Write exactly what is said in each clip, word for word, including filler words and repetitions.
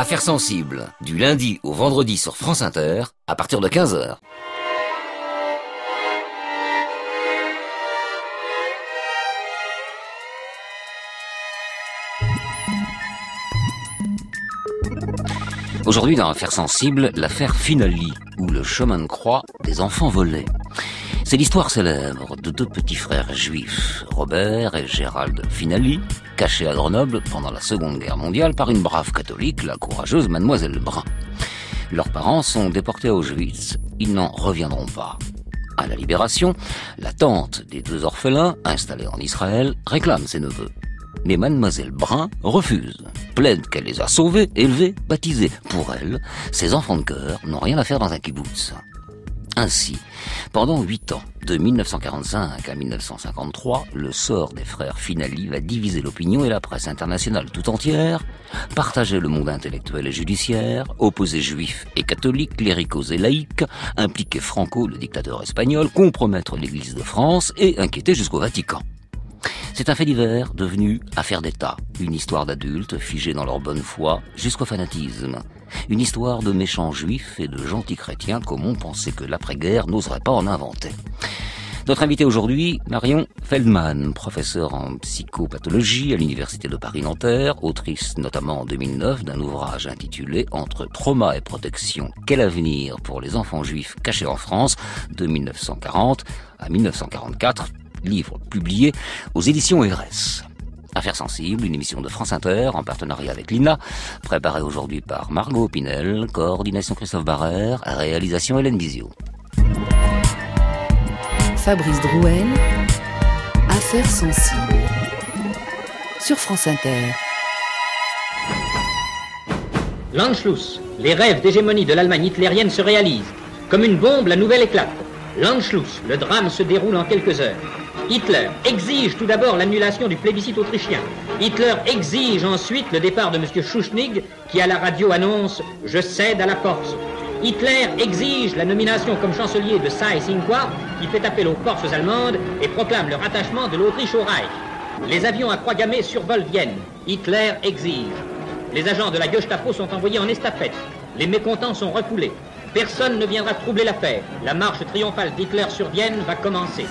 Affaires sensibles, du lundi au vendredi sur France Inter, à partir de quinze heures. Aujourd'hui, dans Affaires sensibles, l'affaire Finali, ou le chemin de croix des enfants volés. C'est l'histoire célèbre de deux petits frères juifs, Robert et Gérald Finali, cachés à Grenoble pendant la Seconde Guerre mondiale par une brave catholique, la courageuse Mademoiselle Brun. Leurs parents sont déportés à Auschwitz, ils n'en reviendront pas. À la Libération, la tante des deux orphelins, installée en Israël, réclame ses neveux. Mais Mademoiselle Brun refuse, plaide qu'elle les a sauvés, élevés, baptisés. Pour elle, ces enfants de cœur n'ont rien à faire dans un kibboutz. Ainsi, pendant huit ans, de mille neuf cent quarante-cinq à mille neuf cent cinquante-trois, le sort des frères Finali va diviser l'opinion et la presse internationale tout entière, partager le monde intellectuel et judiciaire, opposer juifs et catholiques, cléricaux et laïcs, impliquer Franco, le dictateur espagnol, compromettre l'Église de France et inquiéter jusqu'au Vatican. C'est un fait divers devenu affaire d'État, une histoire d'adultes figés dans leur bonne foi jusqu'au fanatisme, une histoire de méchants juifs et de gentils chrétiens comme on pensait que l'après-guerre n'oserait pas en inventer. Notre invité aujourd'hui, Marion Feldman, professeure en psychopathologie à l'Université de Paris-Nanterre, autrice notamment en deux mille neuf d'un ouvrage intitulé « Entre trauma et protection, quel avenir pour les enfants juifs cachés en France de mille neuf cent quarante à mille neuf cent quarante-quatre », livre publié aux éditions R S. Affaires sensibles, une émission de France Inter en partenariat avec l'I N A, préparée aujourd'hui par Margot Pinel, coordination Christophe Barrère, réalisation Hélène Bizio. Fabrice Drouel, Affaires sensibles, sur France Inter. L'Anschluss, les rêves d'hégémonie de l'Allemagne hitlérienne se réalisent. Comme une bombe, la nouvelle éclate. L'Anschluss, le drame se déroule en quelques heures. Hitler exige tout d'abord l'annulation du plébiscite autrichien. Hitler exige ensuite le départ de M. Schuschnigg, qui à la radio annonce « Je cède à la force ». Hitler exige la nomination comme chancelier de Seyss-Inquart, qui fait appel aux forces allemandes et proclame le rattachement de l'Autriche au Reich. Les avions à croix gammée survolent Vienne. Hitler exige. Les agents de la Gestapo sont envoyés en estafette. Les mécontents sont refoulés. Personne ne viendra troubler l'affaire. La marche triomphale d'Hitler sur Vienne va commencer.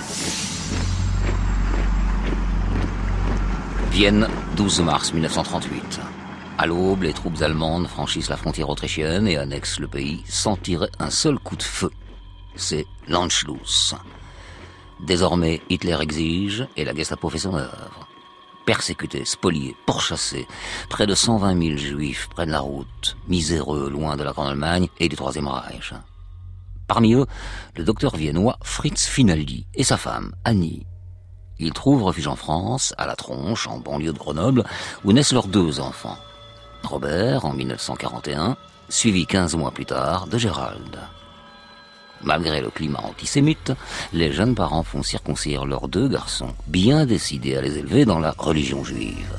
Vienne, douze mars mille neuf cent trente-huit. À l'aube, les troupes allemandes franchissent la frontière autrichienne et annexent le pays sans tirer un seul coup de feu. C'est l'Anschluss. Désormais, Hitler exige et la Gestapo fait son œuvre. Persécutés, spoliés, pourchassés, près de cent vingt mille juifs prennent la route, miséreux, loin de la Grande Allemagne et du Troisième Reich. Parmi eux, le docteur viennois Fritz Finali et sa femme, Annie. Ils trouvent refuge en France, à La Tronche, en banlieue de Grenoble, où naissent leurs deux enfants. Robert, en mille neuf cent quarante et un, suivi quinze mois plus tard de Gérald. Malgré le climat antisémite, les jeunes parents font circoncire leurs deux garçons, bien décidés à les élever dans la religion juive.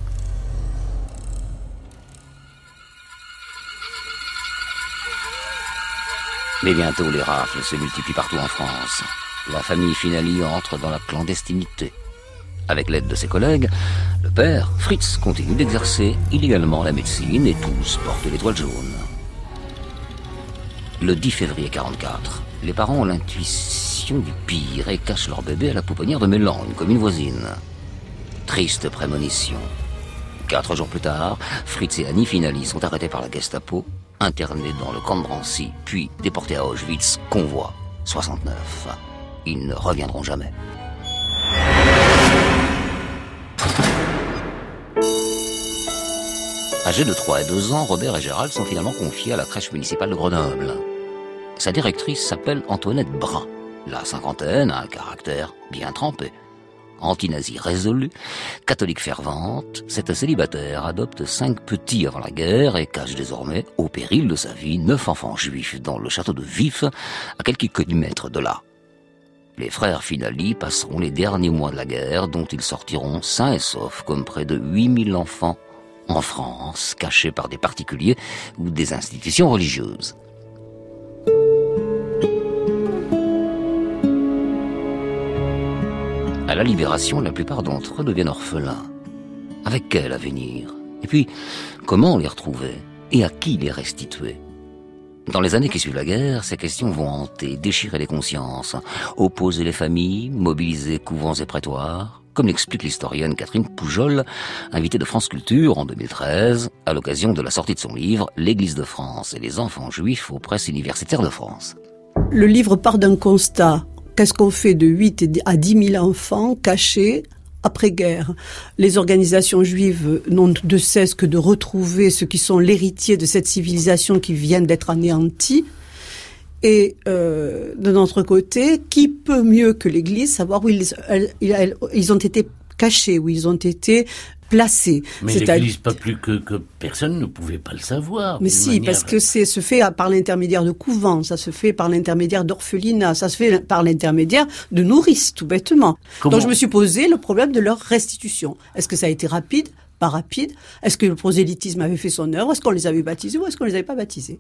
Mais bientôt, les rafles se multiplient partout en France. La famille Finali entre dans la clandestinité. Avec l'aide de ses collègues, le père, Fritz, continue d'exercer illégalement la médecine et tous portent l'étoile jaune. Le dix février quarante-quatre, les parents ont l'intuition du pire et cachent leur bébé à la pouponnière de Mélan, une commune voisine. Triste prémonition. Quatre jours plus tard, Fritz et Annie Finali sont arrêtés par la Gestapo, internés dans le camp de Drancy, puis déportés à Auschwitz, convoi soixante-neuf. Ils ne reviendront jamais. Âgés de trois et deux ans, Robert et Gérald sont finalement confiés à la crèche municipale de Grenoble. Sa directrice s'appelle Antoinette Brun. La cinquantaine a un caractère bien trempé. Anti-nazie résolue, catholique fervente, cette célibataire adopte cinq petits avant la guerre et cache désormais, au péril de sa vie, neuf enfants juifs dans le château de Vif, à quelques kilomètres de là. Les frères Finali passeront les derniers mois de la guerre, dont ils sortiront sains et saufs, comme près de huit mille enfants en France, cachés par des particuliers ou des institutions religieuses. À la Libération, la plupart d'entre eux deviennent orphelins. Avec quel avenir? Et puis, comment les retrouver? Et à qui les restituer? Dans les années qui suivent la guerre, ces questions vont hanter, déchirer les consciences, opposer les familles, mobiliser couvents et prétoires, comme l'explique l'historienne Catherine Poujol, invitée de France Culture en deux mille treize, à l'occasion de la sortie de son livre « L'Église de France et les enfants juifs aux presses universitaires de France ». Le livre part d'un constat. Qu'est-ce qu'on fait de huit à dix mille enfants cachés après-guerre? Les organisations juives n'ont de cesse que de retrouver ceux qui sont l'héritier de cette civilisation qui vient d'être anéantie. Et euh, de notre côté, qui peut mieux que l'Église savoir où ils, elles, elles, ils ont été cachés, où ils ont été placés? Mais C'est l'Église, à... pas plus que, que personne ne pouvait pas le savoir. Mais si, manière... parce que c'est se fait par l'intermédiaire de couvents, ça se fait par l'intermédiaire d'orphelinats, ça se fait par l'intermédiaire de nourrices, tout bêtement. Comment... Donc je me suis posé le problème de leur restitution. Est-ce que ça a été rapide? Pas rapide? Est-ce que le prosélytisme avait fait son œuvre? Est-ce qu'on les avait baptisés ou est-ce qu'on les avait pas baptisés?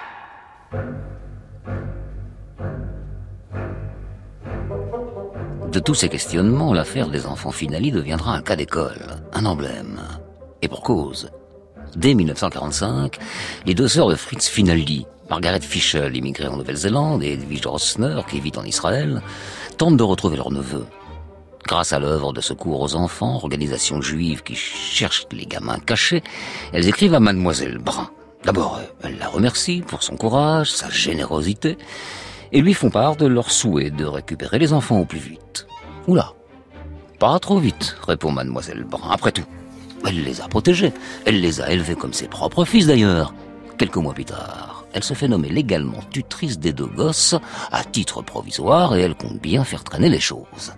De tous ces questionnements, l'affaire des enfants Finali deviendra un cas d'école, un emblème. Et pour cause. Dès mille neuf cent quarante-cinq, les deux sœurs de Fritz Finali, Margaret Fischel, immigrée en Nouvelle-Zélande, et Edwige Rossner, qui vit en Israël, tentent de retrouver leur neveu. Grâce à l'œuvre de secours aux enfants, organisation juive qui cherche les gamins cachés, elles écrivent à Mademoiselle Brun. D'abord, elles la remercient pour son courage, sa générosité, et lui font part de leur souhait de récupérer les enfants au plus vite. Oula, pas trop vite, répond Mademoiselle Brun. Après tout, elle les a protégés, elle les a élevés comme ses propres fils d'ailleurs. Quelques mois plus tard, elle se fait nommer légalement tutrice des deux gosses, à titre provisoire, et elle compte bien faire traîner les choses.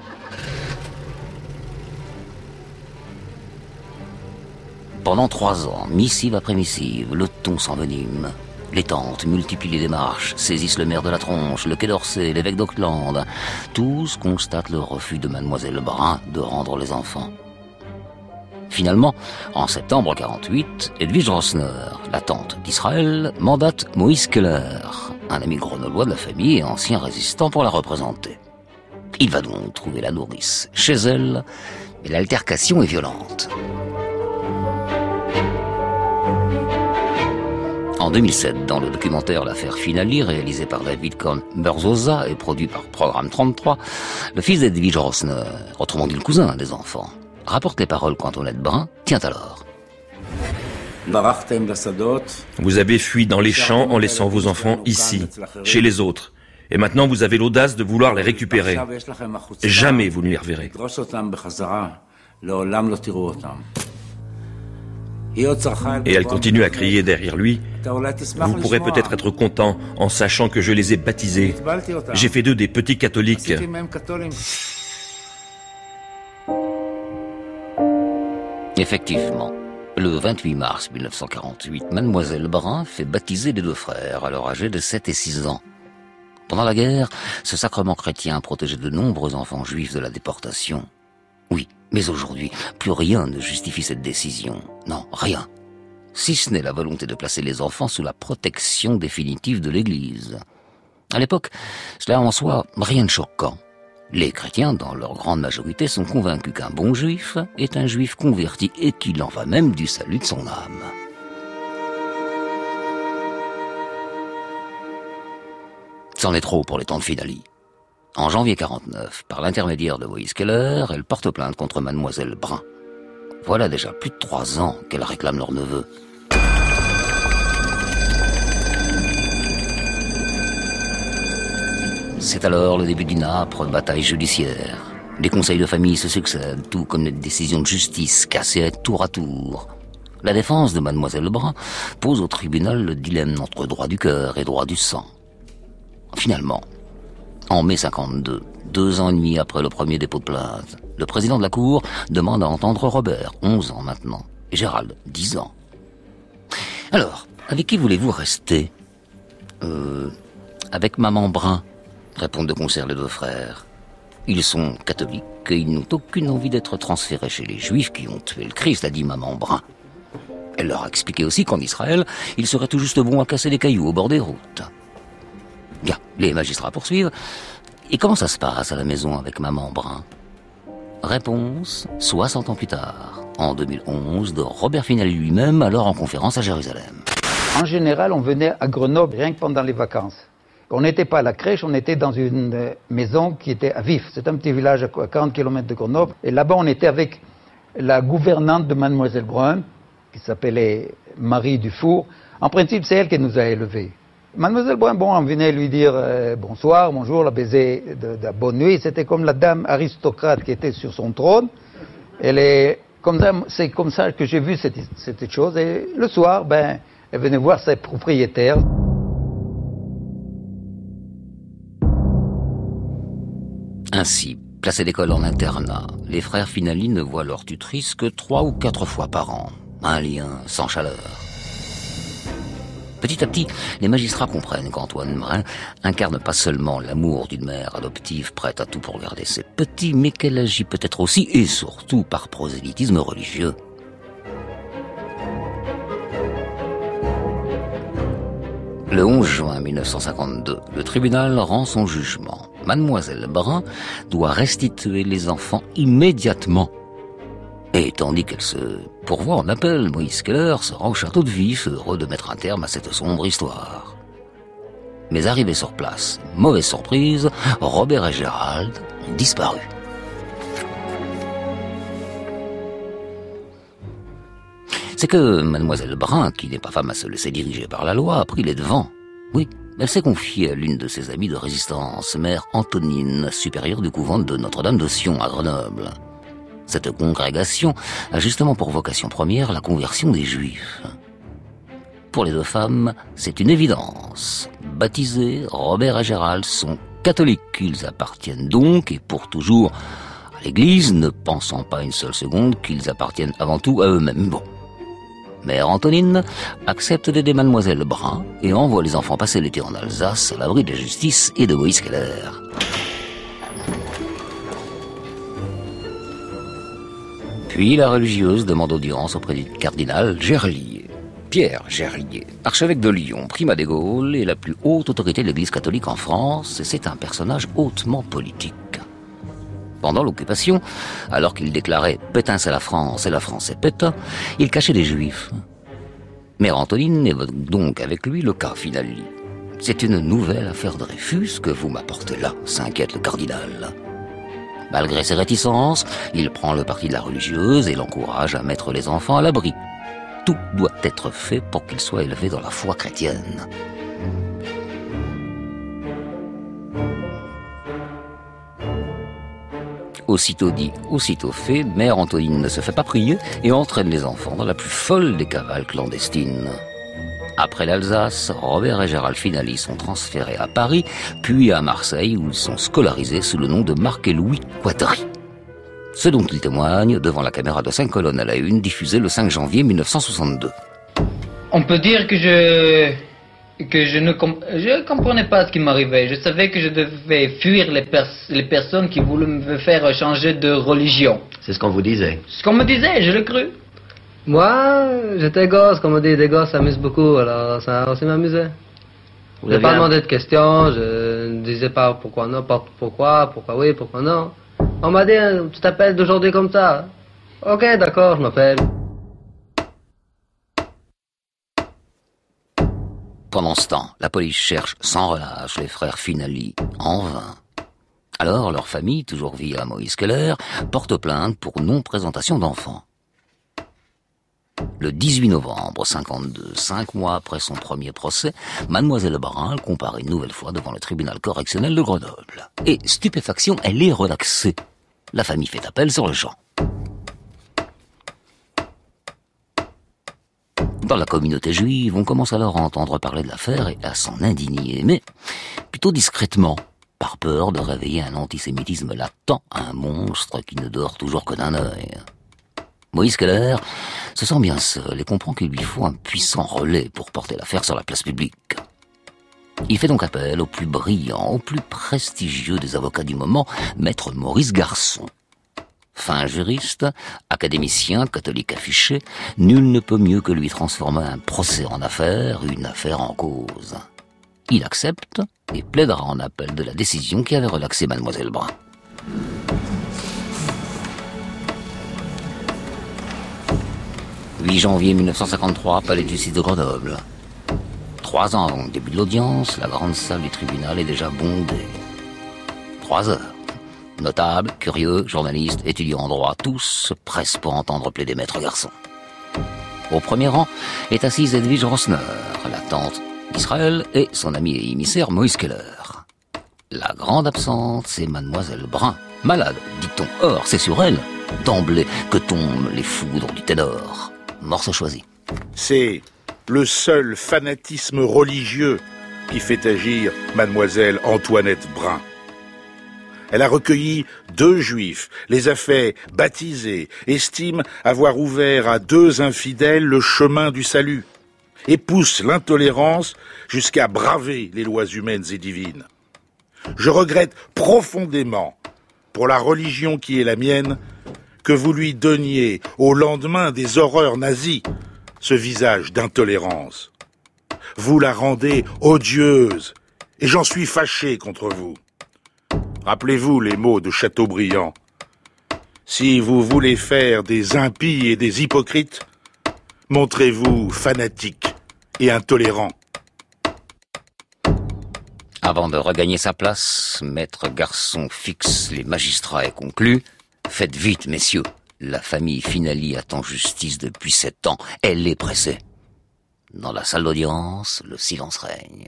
Pendant trois ans, missive après missive, le ton s'envenime. Les tantes multiplient les démarches, saisissent le maire de la Tronche, le Quai d'Orsay, l'évêque d'Auckland. Tous constatent le refus de Mademoiselle Brun de rendre les enfants. Finalement, en septembre quarante-huit, Edwige Rossner, la tante d'Israël, mandate Moïse Keller, un ami grenoblois de la famille et ancien résistant, pour la représenter. Il va donc trouver la nourrice chez elle, mais l'altercation est violente. En deux mille sept, dans le documentaire L'affaire Finali, réalisé par David Korn-Berzosa et produit par Programme trente-trois, le fils d'Edwige Rossner, autrement dit le cousin des enfants, rapporte les paroles qu'Antoinette Brun tient alors. Vous avez fui dans les champs en laissant vos enfants ici, chez les autres. Et maintenant vous avez l'audace de vouloir les récupérer. Jamais vous ne les reverrez. Et elle continue à crier derrière lui. Vous pourrez peut-être être content en sachant que je les ai baptisés. J'ai fait d'eux des petits catholiques. Effectivement, le vingt-huit mars mille neuf cent quarante-huit, Mademoiselle Brun fait baptiser les deux frères, alors âgés de sept et six ans. Pendant la guerre, ce sacrement chrétien protégeait de nombreux enfants juifs de la déportation. Oui, mais aujourd'hui, plus rien ne justifie cette décision. Non, rien. Si ce n'est la volonté de placer les enfants sous la protection définitive de l'Église. À l'époque, cela en soi, rien de choquant. Les chrétiens, dans leur grande majorité, sont convaincus qu'un bon juif est un juif converti et qu'il en va même du salut de son âme. C'en est trop pour les tantes Finali. En janvier quarante-neuf, par l'intermédiaire de Moïse Keller, elle porte plainte contre Mademoiselle Brun. Voilà déjà plus de trois ans qu'elle réclame leur neveu. C'est alors le début d'une âpre bataille judiciaire. Les conseils de famille se succèdent, tout comme les décisions de justice cassées tour à tour. La défense de Mademoiselle Brun pose au tribunal le dilemme entre droit du cœur et droit du sang. Finalement, en mai cinquante-deux, deux ans et demi après le premier dépôt de plainte, le président de la Cour demande à entendre Robert, onze ans maintenant, et Gérald, dix ans. Alors, avec qui voulez-vous rester ? Euh, avec maman Brun, répondent de concert les deux frères. Ils sont catholiques et ils n'ont aucune envie d'être transférés chez les Juifs qui ont tué le Christ, a dit maman Brun. Elle leur a expliqué aussi qu'en Israël, il serait tout juste bon à casser des cailloux au bord des routes. Bien, les magistrats poursuivent. Et comment ça se passe à la maison avec maman Brun ? Réponse, soixante ans plus tard, en deux mille onze, de Robert Finali lui-même, alors en conférence à Jérusalem. En général, on venait à Grenoble rien que pendant les vacances. On n'était pas à la crèche, on était dans une maison qui était à Vif. C'est un petit village à quarante kilomètres de Grenoble. Et là-bas, on était avec la gouvernante de Mademoiselle Brun, qui s'appelait Marie Dufour. En principe, c'est elle qui nous a élevés. Mademoiselle Brun, bon, on venait lui dire euh, bonsoir, bonjour, la baiser de, de bonne nuit. C'était comme la dame aristocrate qui était sur son trône. Elle est comme ça, c'est comme ça que j'ai vu cette, cette chose. Et le soir, ben, elle venait voir ses propriétaires. Ainsi, placés d'école en internat, les frères Finali ne voient leur tutrice que trois ou quatre fois par an. Un lien sans chaleur. Petit à petit, les magistrats comprennent qu'Antoine Brun incarne pas seulement l'amour d'une mère adoptive prête à tout pour garder ses petits, mais qu'elle agit peut-être aussi et surtout par prosélytisme religieux. Le onze juin mille neuf cent cinquante-deux, le tribunal rend son jugement. Mademoiselle Brun doit restituer les enfants immédiatement. Et tandis qu'elle se pourvoit en appel, Moïse Keller se rend au château de Vif, heureux de mettre un terme à cette sombre histoire. Mais arrivé sur place, mauvaise surprise, Robert et Gérald ont disparu. C'est que Mademoiselle Brun, qui n'est pas femme à se laisser diriger par la loi, a pris les devants. Oui, elle s'est confiée à l'une de ses amies de résistance, mère Antonine, supérieure du couvent de Notre-Dame de Sion à Grenoble. Cette congrégation a justement pour vocation première la conversion des Juifs. Pour les deux femmes, c'est une évidence. Baptisés, Robert et Gérald sont catholiques. Ils appartiennent donc, et pour toujours, à l'Église, ne pensant pas une seule seconde qu'ils appartiennent avant tout à eux-mêmes. Bon. Mère Antonine accepte d'aider Mademoiselle Brun et envoie les enfants passer l'été en Alsace à l'abri de la justice et de Moïse Keller. Puis la religieuse demande audience auprès du cardinal Gerlier. Pierre Gerlier, archevêque de Lyon, primat des Gaules et la plus haute autorité de l'Église catholique en France, et c'est un personnage hautement politique. Pendant l'occupation, alors qu'il déclarait « Pétain c'est la France et la France c'est Pétain », il cachait des Juifs. Mère Antonine évoque donc avec lui le cas Finali. « C'est une nouvelle affaire Dreyfus que vous m'apportez là », s'inquiète le cardinal. Malgré ses réticences, il prend le parti de la religieuse et l'encourage à mettre les enfants à l'abri. Tout doit être fait pour qu'ils soient élevés dans la foi chrétienne. Aussitôt dit, aussitôt fait, Mère Antonine ne se fait pas prier et entraîne les enfants dans la plus folle des cavales clandestines. Après l'Alsace, Robert et Gérald Finali sont transférés à Paris, puis à Marseille, où ils sont scolarisés sous le nom de Marc et Louis Quadri. Ce dont ils témoignent devant la caméra de cinq colonnes à la une, diffusée le cinq janvier mille neuf cent soixante-deux. On peut dire que je... que je ne comp... je comprenais pas ce qui m'arrivait. Je savais que je devais fuir les, pers... les personnes qui voulaient me faire changer de religion. C'est ce qu'on vous disait. Ce qu'on me disait, je l'ai cru. Moi, j'étais gosse, comme on dit, des gosses s'amusent beaucoup, alors ça aussi m'amusait. Je n'ai pas demandé de questions, je ne disais pas pourquoi non, pourquoi, pourquoi oui, pourquoi non. On m'a dit, tu t'appelles d'aujourd'hui comme ça. Ok, d'accord, je m'appelle. Pendant ce temps, la police cherche sans relâche les frères Finali, en vain. Alors, leur famille, toujours via Moïse Keller, porte plainte pour non-présentation d'enfants. Le dix-huit novembre cinquante-deux, cinq mois après son premier procès, Mademoiselle Brun comparaît une nouvelle fois devant le tribunal correctionnel de Grenoble. Et, stupéfaction, elle est relaxée. La famille fait appel sur le champ. Dans la communauté juive, on commence alors à entendre parler de l'affaire et à s'en indigner, mais plutôt discrètement, par peur de réveiller un antisémitisme latent à un monstre qui ne dort toujours que d'un œil. Moïse Keller se sent bien seul et comprend qu'il lui faut un puissant relais pour porter l'affaire sur la place publique. Il fait donc appel au plus brillant, au plus prestigieux des avocats du moment, maître Maurice Garçon. Fin juriste, académicien, catholique affiché, nul ne peut mieux que lui transformer un procès en affaire, une affaire en cause. Il accepte et plaidera en appel de la décision qui avait relaxé Mademoiselle Brun. huit janvier mille neuf cent cinquante-trois, palais de justice de Grenoble. Trois ans avant le début de l'audience, la grande salle du tribunal est déjà bondée. Trois heures. Notables, curieux, journalistes, étudiants en droit, tous se pressent pour entendre plaider maître garçon. Au premier rang est assise Edwige Rosner, la tante d'Israël, et son ami et émissaire Moïse Keller. La grande absente, c'est mademoiselle Brun, malade, dit-on. Or, c'est sur elle, d'emblée, que tombent les foudres du ténor. Morceau choisi. C'est le seul fanatisme religieux qui fait agir mademoiselle Antoinette Brun. Elle a recueilli deux juifs, les a fait baptiser, estime avoir ouvert à deux infidèles le chemin du salut, et pousse l'intolérance jusqu'à braver les lois humaines et divines. Je regrette profondément, pour la religion qui est la mienne, que vous lui donniez, au lendemain des horreurs nazies, ce visage d'intolérance. Vous la rendez odieuse, et j'en suis fâché contre vous. Rappelez-vous les mots de Chateaubriand. Si vous voulez faire des impies et des hypocrites, montrez-vous fanatiques et intolérants. Avant de regagner sa place, maître garçon fixe les magistrats et conclut « Faites vite, messieurs, la famille Finali attend justice depuis sept ans, elle est pressée. » Dans la salle d'audience, le silence règne.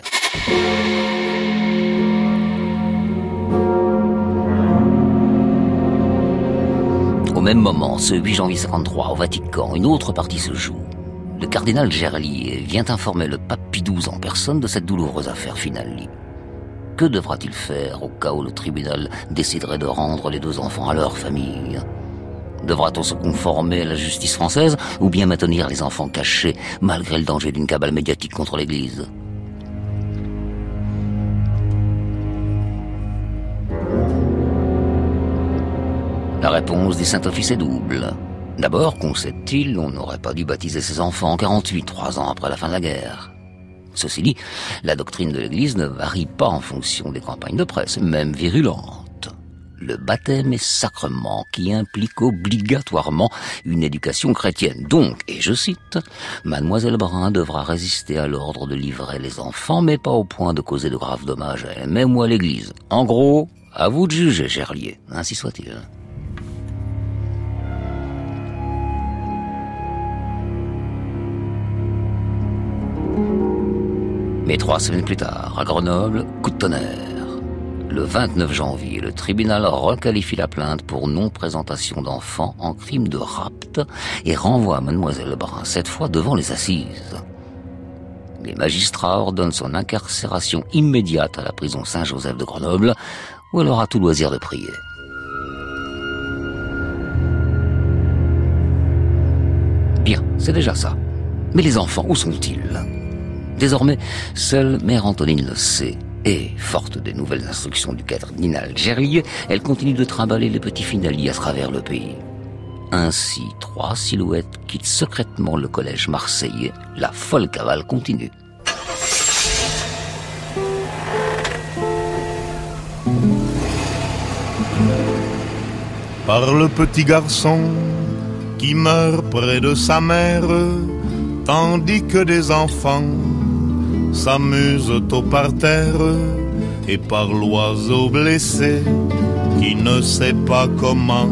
Au même moment, ce huit janvier cinquante-trois, au Vatican, une autre partie se joue. Le cardinal Gerlier vient informer le pape Pie douze en personne de cette douloureuse affaire Finali. Que devra-t-il faire au cas où le tribunal déciderait de rendre les deux enfants à leur famille ? Devra-t-on se conformer à la justice française ou bien maintenir les enfants cachés malgré le danger d'une cabale médiatique contre l'Église ? La réponse du Saint-Office est double. D'abord, concède-t-il, on n'aurait pas dû baptiser ses enfants en quarante-huit, trois ans après la fin de la guerre. Ceci dit, la doctrine de l'Église ne varie pas en fonction des campagnes de presse, même virulentes. Le baptême est sacrement qui implique obligatoirement une éducation chrétienne. Donc, et je cite, « Mademoiselle Brun devra résister à l'ordre de livrer les enfants, mais pas au point de causer de graves dommages à elle-même ou à l'Église. En gros, à vous de juger, Gerlier, ainsi soit-il. » Mais trois semaines plus tard, à Grenoble, coup de tonnerre. Le vingt-neuf janvier, le tribunal requalifie la plainte pour non-présentation d'enfants en crime de rapt et renvoie mademoiselle Brun, cette fois devant les assises. Les magistrats ordonnent son incarcération immédiate à la prison Saint-Joseph de Grenoble, où elle aura tout loisir de prier. Bien, c'est déjà ça. Mais les enfants, où sont-ils ? Désormais, seule Mère Antonine le sait. Et, forte des nouvelles instructions du cardinal Gerlier, elle continue de trimballer les petits Finali à travers le pays. Ainsi, trois silhouettes quittent secrètement le collège marseillais. La folle cavale continue. Par le petit garçon qui meurt près de sa mère, tandis que des enfants s'amusent au parterre, et par l'oiseau blessé qui ne sait pas comment.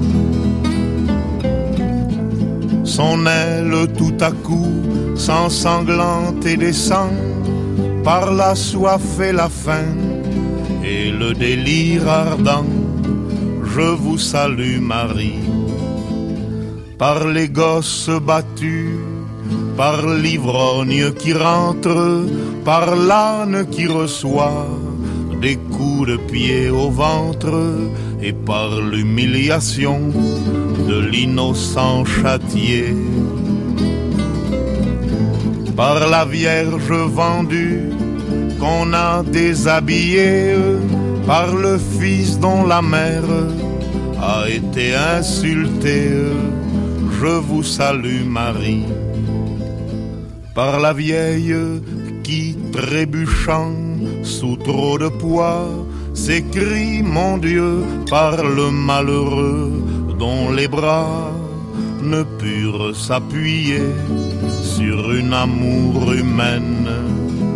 Son aile tout à coup s'ensanglante et descend par la soif et la faim et le délire ardent. Je vous salue Marie. Par les gosses battus, par l'ivrogne qui rentre, par l'âne qui reçoit des coups de pied au ventre, et par l'humiliation de l'innocent châtié. Par la Vierge vendue qu'on a déshabillée, par le fils dont la mère a été insultée, je vous salue Marie. Par la vieille qui, trébuchant sous trop de poids, s'écrie mon Dieu, par le malheureux dont les bras ne purent s'appuyer sur une amour humaine.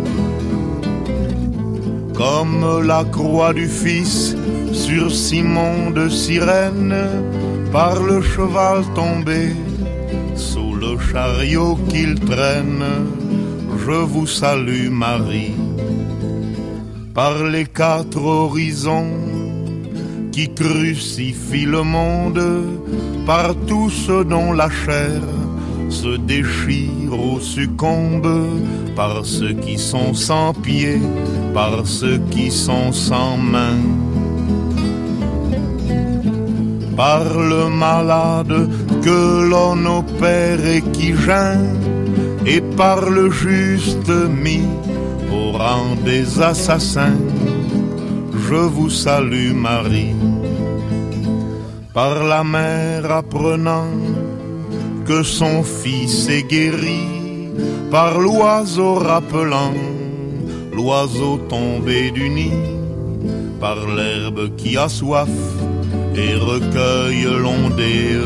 comme la croix du Fils sur Simon de Cyrène, par le cheval tombé, sous le chariot qu'il traîne, je vous salue Marie. Par les quatre horizons qui crucifient le monde, par tout ce dont la chair se déchire ou succombe, par ceux qui sont sans pieds, par ceux qui sont sans mains, par le malade que l'on opère et qui geint, et par le juste mis au rang des assassins, je vous salue Marie. Par la mère apprenant que son fils est guéri, par l'oiseau rappelant l'oiseau tombé du nid, par l'herbe qui a soif et recueille l'ondée,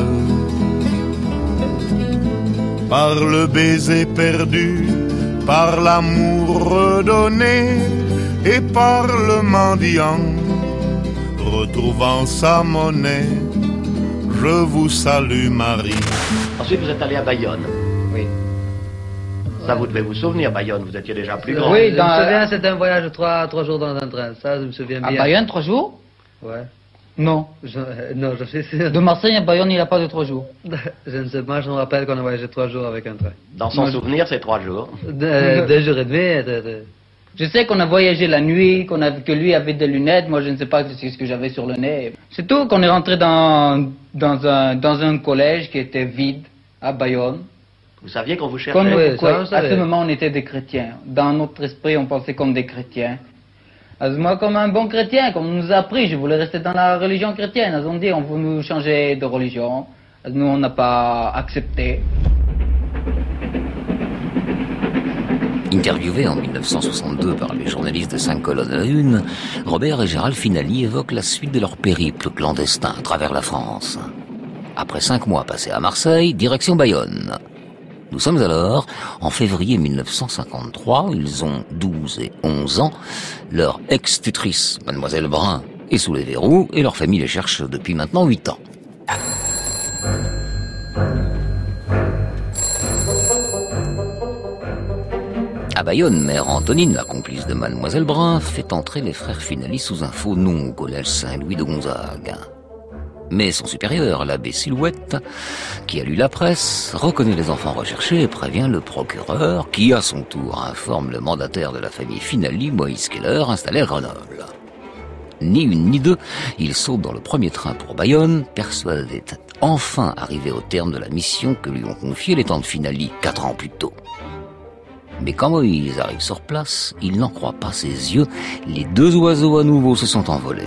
par le baiser perdu, par l'amour redonné, et par le mendiant retrouvant sa monnaie, je vous salue Marie. Ensuite vous êtes allé à Bayonne. Oui. Ça vous devez vous souvenir, Bayonne, vous étiez déjà plus grand. Oui, dans... je me souviens, c'était un voyage de trois, trois jours dans un train, ça je me souviens bien. À Bayonne, trois jours? Ouais. Non. Je, non, je sais. De Marseille à Bayonne, il n'y a pas de trois jours. Je ne sais pas, je me rappelle qu'on a voyagé trois jours avec un train. Dans son Moi, souvenir, c'est trois jours. De, deux jours et demi. De, de... Je sais qu'on a voyagé la nuit, qu'on a, que lui avait des lunettes, moi je ne sais pas ce que j'avais sur le nez. C'est tout, qu'on est rentré dans, dans, un, dans un collège qui était vide, à Bayonne. Vous saviez qu'on vous cherchait? Qu'on, oui, quoi, ça, à ce moment, on était des chrétiens. Dans notre esprit, on pensait comme des chrétiens. Alors, moi, comme un bon chrétien, comme on nous a appris, je voulais rester dans la religion chrétienne. Ils ont dit, on veut nous changer de religion. Alors, nous, on n'a pas accepté. Interviewés en mille neuf cent soixante-deux par les journalistes de cinq colonnes à la une, Robert et Gérald Finali évoquent la suite de leur périple clandestin à travers la France. Après cinq mois passés à Marseille, direction Bayonne. Nous sommes alors en février mille neuf cent cinquante-trois, ils ont douze et onze ans, leur ex-tutrice, mademoiselle Brun, est sous les verrous et leur famille les cherche depuis maintenant huit ans. À Bayonne, mère Antonine, la complice de mademoiselle Brun, fait entrer les frères Finali sous un faux nom au collège Saint-Louis de Gonzague. Mais son supérieur, l'abbé Silhouette, qui a lu la presse, reconnaît les enfants recherchés et prévient le procureur, qui à son tour informe le mandataire de la famille Finali, Moïse Keller, installé à Grenoble. Ni une ni deux, il saute dans le premier train pour Bayonne, persuadé d'être enfin arrivé au terme de la mission que lui ont confiée les tantes Finali quatre ans plus tôt. Mais quand Moïse arrive sur place, il n'en croit pas ses yeux, les deux oiseaux à nouveau se sont envolés.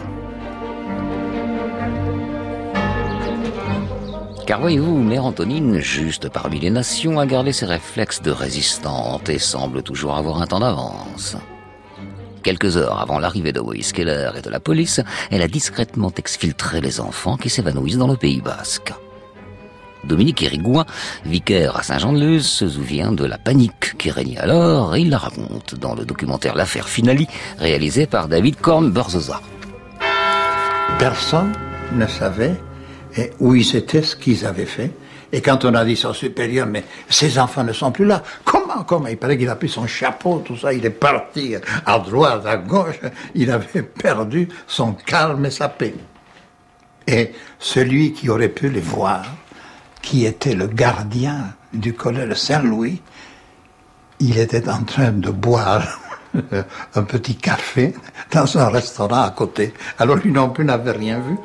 Car voyez-vous, mère Antonine, juste parmi les nations, a gardé ses réflexes de résistante et semble toujours avoir un temps d'avance. Quelques heures avant l'arrivée de Moïse Keller et de la police, elle a discrètement exfiltré les enfants qui s'évanouissent dans le Pays Basque. Dominique Hérigouin, vicaire à Saint-Jean-de-Luz, se souvient de la panique qui régnait alors et il la raconte dans le documentaire L'affaire Finali, réalisé par David Korn-Berzosa. Personne ne savait où ils étaient, ce qu'ils avaient fait. Et quand on a dit son supérieur, mais ces enfants ne sont plus là. Comment, comment? Il paraît qu'il a pris son chapeau, tout ça, il est parti à droite, à gauche. Il avait perdu son calme et sa paix. Et celui qui aurait pu les voir, qui était le gardien du collège Saint-Louis, il était en train de boire un petit café dans un restaurant à côté. Alors lui non plus n'avait rien vu.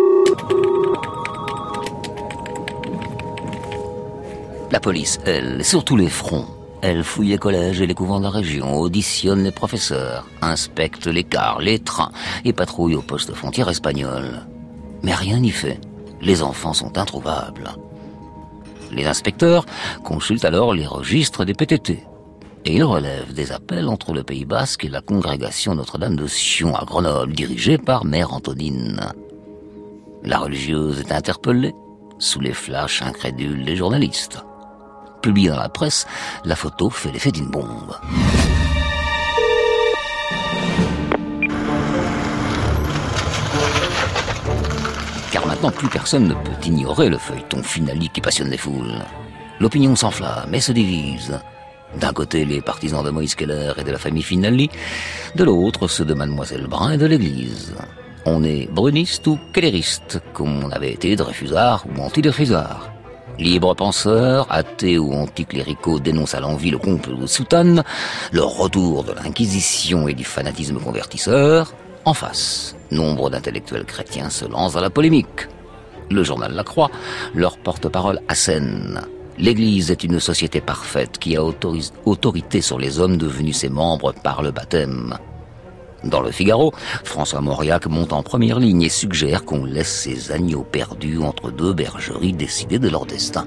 La police, elle, sur tous les fronts. Elle fouille les collèges et les couvents de la région, auditionne les professeurs, inspecte les cars, les trains et patrouille au poste frontière espagnol. Mais rien n'y fait. Les enfants sont introuvables. Les inspecteurs consultent alors les registres des P T T. Et ils relèvent des appels entre le Pays Basque et la congrégation Notre-Dame de Sion à Grenoble, dirigée par mère Antonine. La religieuse est interpellée, sous les flashs incrédules des journalistes. Publiée dans la presse, la photo fait l'effet d'une bombe. Car maintenant, plus personne ne peut ignorer le feuilleton Finali qui passionne les foules. L'opinion s'enflamme et se divise. D'un côté, les partisans de Moïse Keller et de la famille Finali, de l'autre, ceux de Mademoiselle Brun et de l'Église. On est bruniste ou kelleriste, comme on avait été Dreyfusard ou anti-Dreyfusard. Libres penseurs, athées ou anticléricaux dénoncent à l'envi le complot de Soutane, le retour de l'Inquisition et du fanatisme convertisseur. En face, nombre d'intellectuels chrétiens se lancent dans la polémique. Le journal La Croix, leur porte-parole assène. L'Église est une société parfaite qui a autorise, autorité sur les hommes devenus ses membres par le baptême. Dans le Figaro, François Mauriac monte en première ligne et suggère qu'on laisse ces agneaux perdus entre deux bergeries décider de leur destin.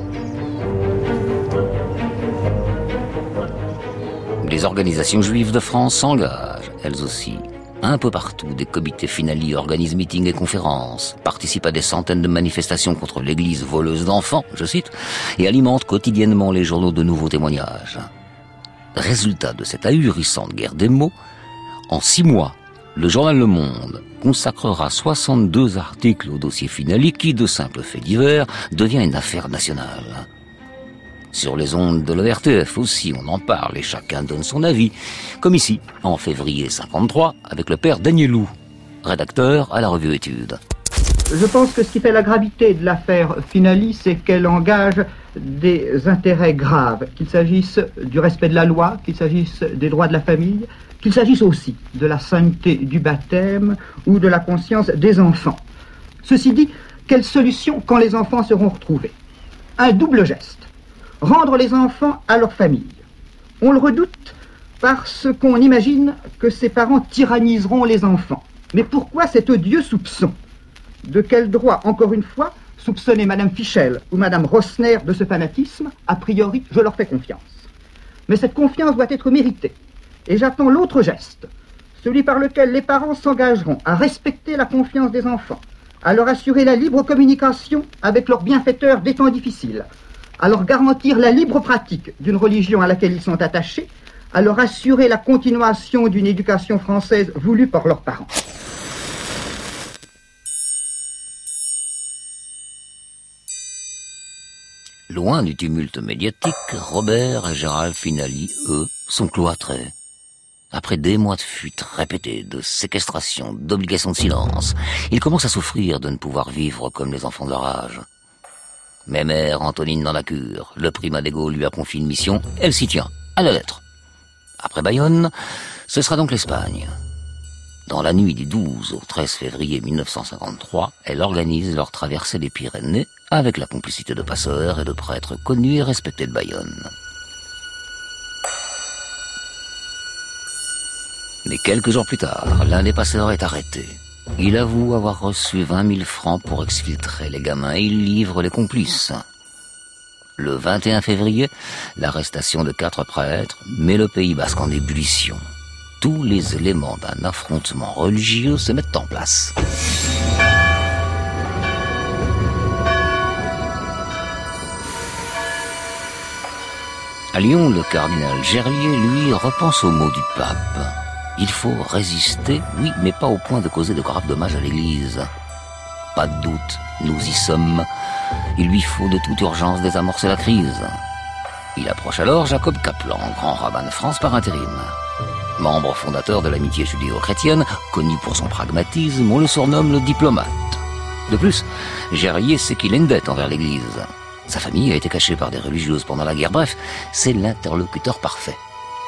Les organisations juives de France s'engagent, elles aussi. Un peu partout, des comités Finali organisent meetings et conférences, participent à des centaines de manifestations contre l'église voleuse d'enfants, je cite, et alimentent quotidiennement les journaux de nouveaux témoignages. Résultat de cette ahurissante guerre des mots, en six mois, le journal Le Monde consacrera soixante-deux articles au dossier Finali qui, de simples faits divers, devient une affaire nationale. Sur les ondes de l'O R T F aussi, on en parle et chacun donne son avis, comme ici, en février cinquante-trois, avec le père Danielou, rédacteur à la revue Études. Je pense que ce qui fait la gravité de l'affaire Finali, c'est qu'elle engage des intérêts graves, qu'il s'agisse du respect de la loi, qu'il s'agisse des droits de la famille, qu'il s'agisse aussi de la sainteté du baptême ou de la conscience des enfants. Ceci dit, quelle solution quand les enfants seront retrouvés? Un double geste. Rendre les enfants à leur famille. On le redoute parce qu'on imagine que ces parents tyranniseront les enfants. Mais pourquoi cet odieux soupçon? De quel droit, encore une fois, soupçonner Madame Fischel ou Madame Rossner de ce fanatisme? A priori, je leur fais confiance. Mais cette confiance doit être méritée. Et j'attends l'autre geste, celui par lequel les parents s'engageront à respecter la confiance des enfants, à leur assurer la libre communication avec leurs bienfaiteurs des temps difficiles, à leur garantir la libre pratique d'une religion à laquelle ils sont attachés, à leur assurer la continuation d'une éducation française voulue par leurs parents. Loin du tumulte médiatique, Robert et Gérald Finali, eux, sont cloîtrés. Après des mois de fuite répétées, de séquestration, d'obligation de silence, ils commencent à souffrir de ne pouvoir vivre comme les enfants de leur âge. Mémère Antonine dans la cure, le primat des Gaules lui a confié une mission, elle s'y tient, à la lettre. Après Bayonne, ce sera donc l'Espagne. Dans la nuit du douze au treize février mille neuf cent cinquante-trois, elle organise leur traversée des Pyrénées avec la complicité de passeurs et de prêtres connus et respectés de Bayonne. Mais quelques jours plus tard, l'un des passeurs est arrêté. Il avoue avoir reçu vingt mille francs pour exfiltrer les gamins et il livre les complices. Le vingt et un février, l'arrestation de quatre prêtres met le Pays basque en ébullition. Tous les éléments d'un affrontement religieux se mettent en place. À Lyon, le cardinal Gerlier, lui, repense aux mots du pape. Il faut résister, oui, mais pas au point de causer de graves dommages à l'Église. Pas de doute, nous y sommes. Il lui faut de toute urgence désamorcer la crise. Il approche alors Jacob Kaplan, grand rabbin de France par intérim. Membre fondateur de l'amitié judéo-chrétienne, connu pour son pragmatisme, on le surnomme le diplomate. De plus, Gerlier sait qu'il a une dette envers l'Église. Sa famille a été cachée par des religieuses pendant la guerre. Bref, c'est l'interlocuteur parfait.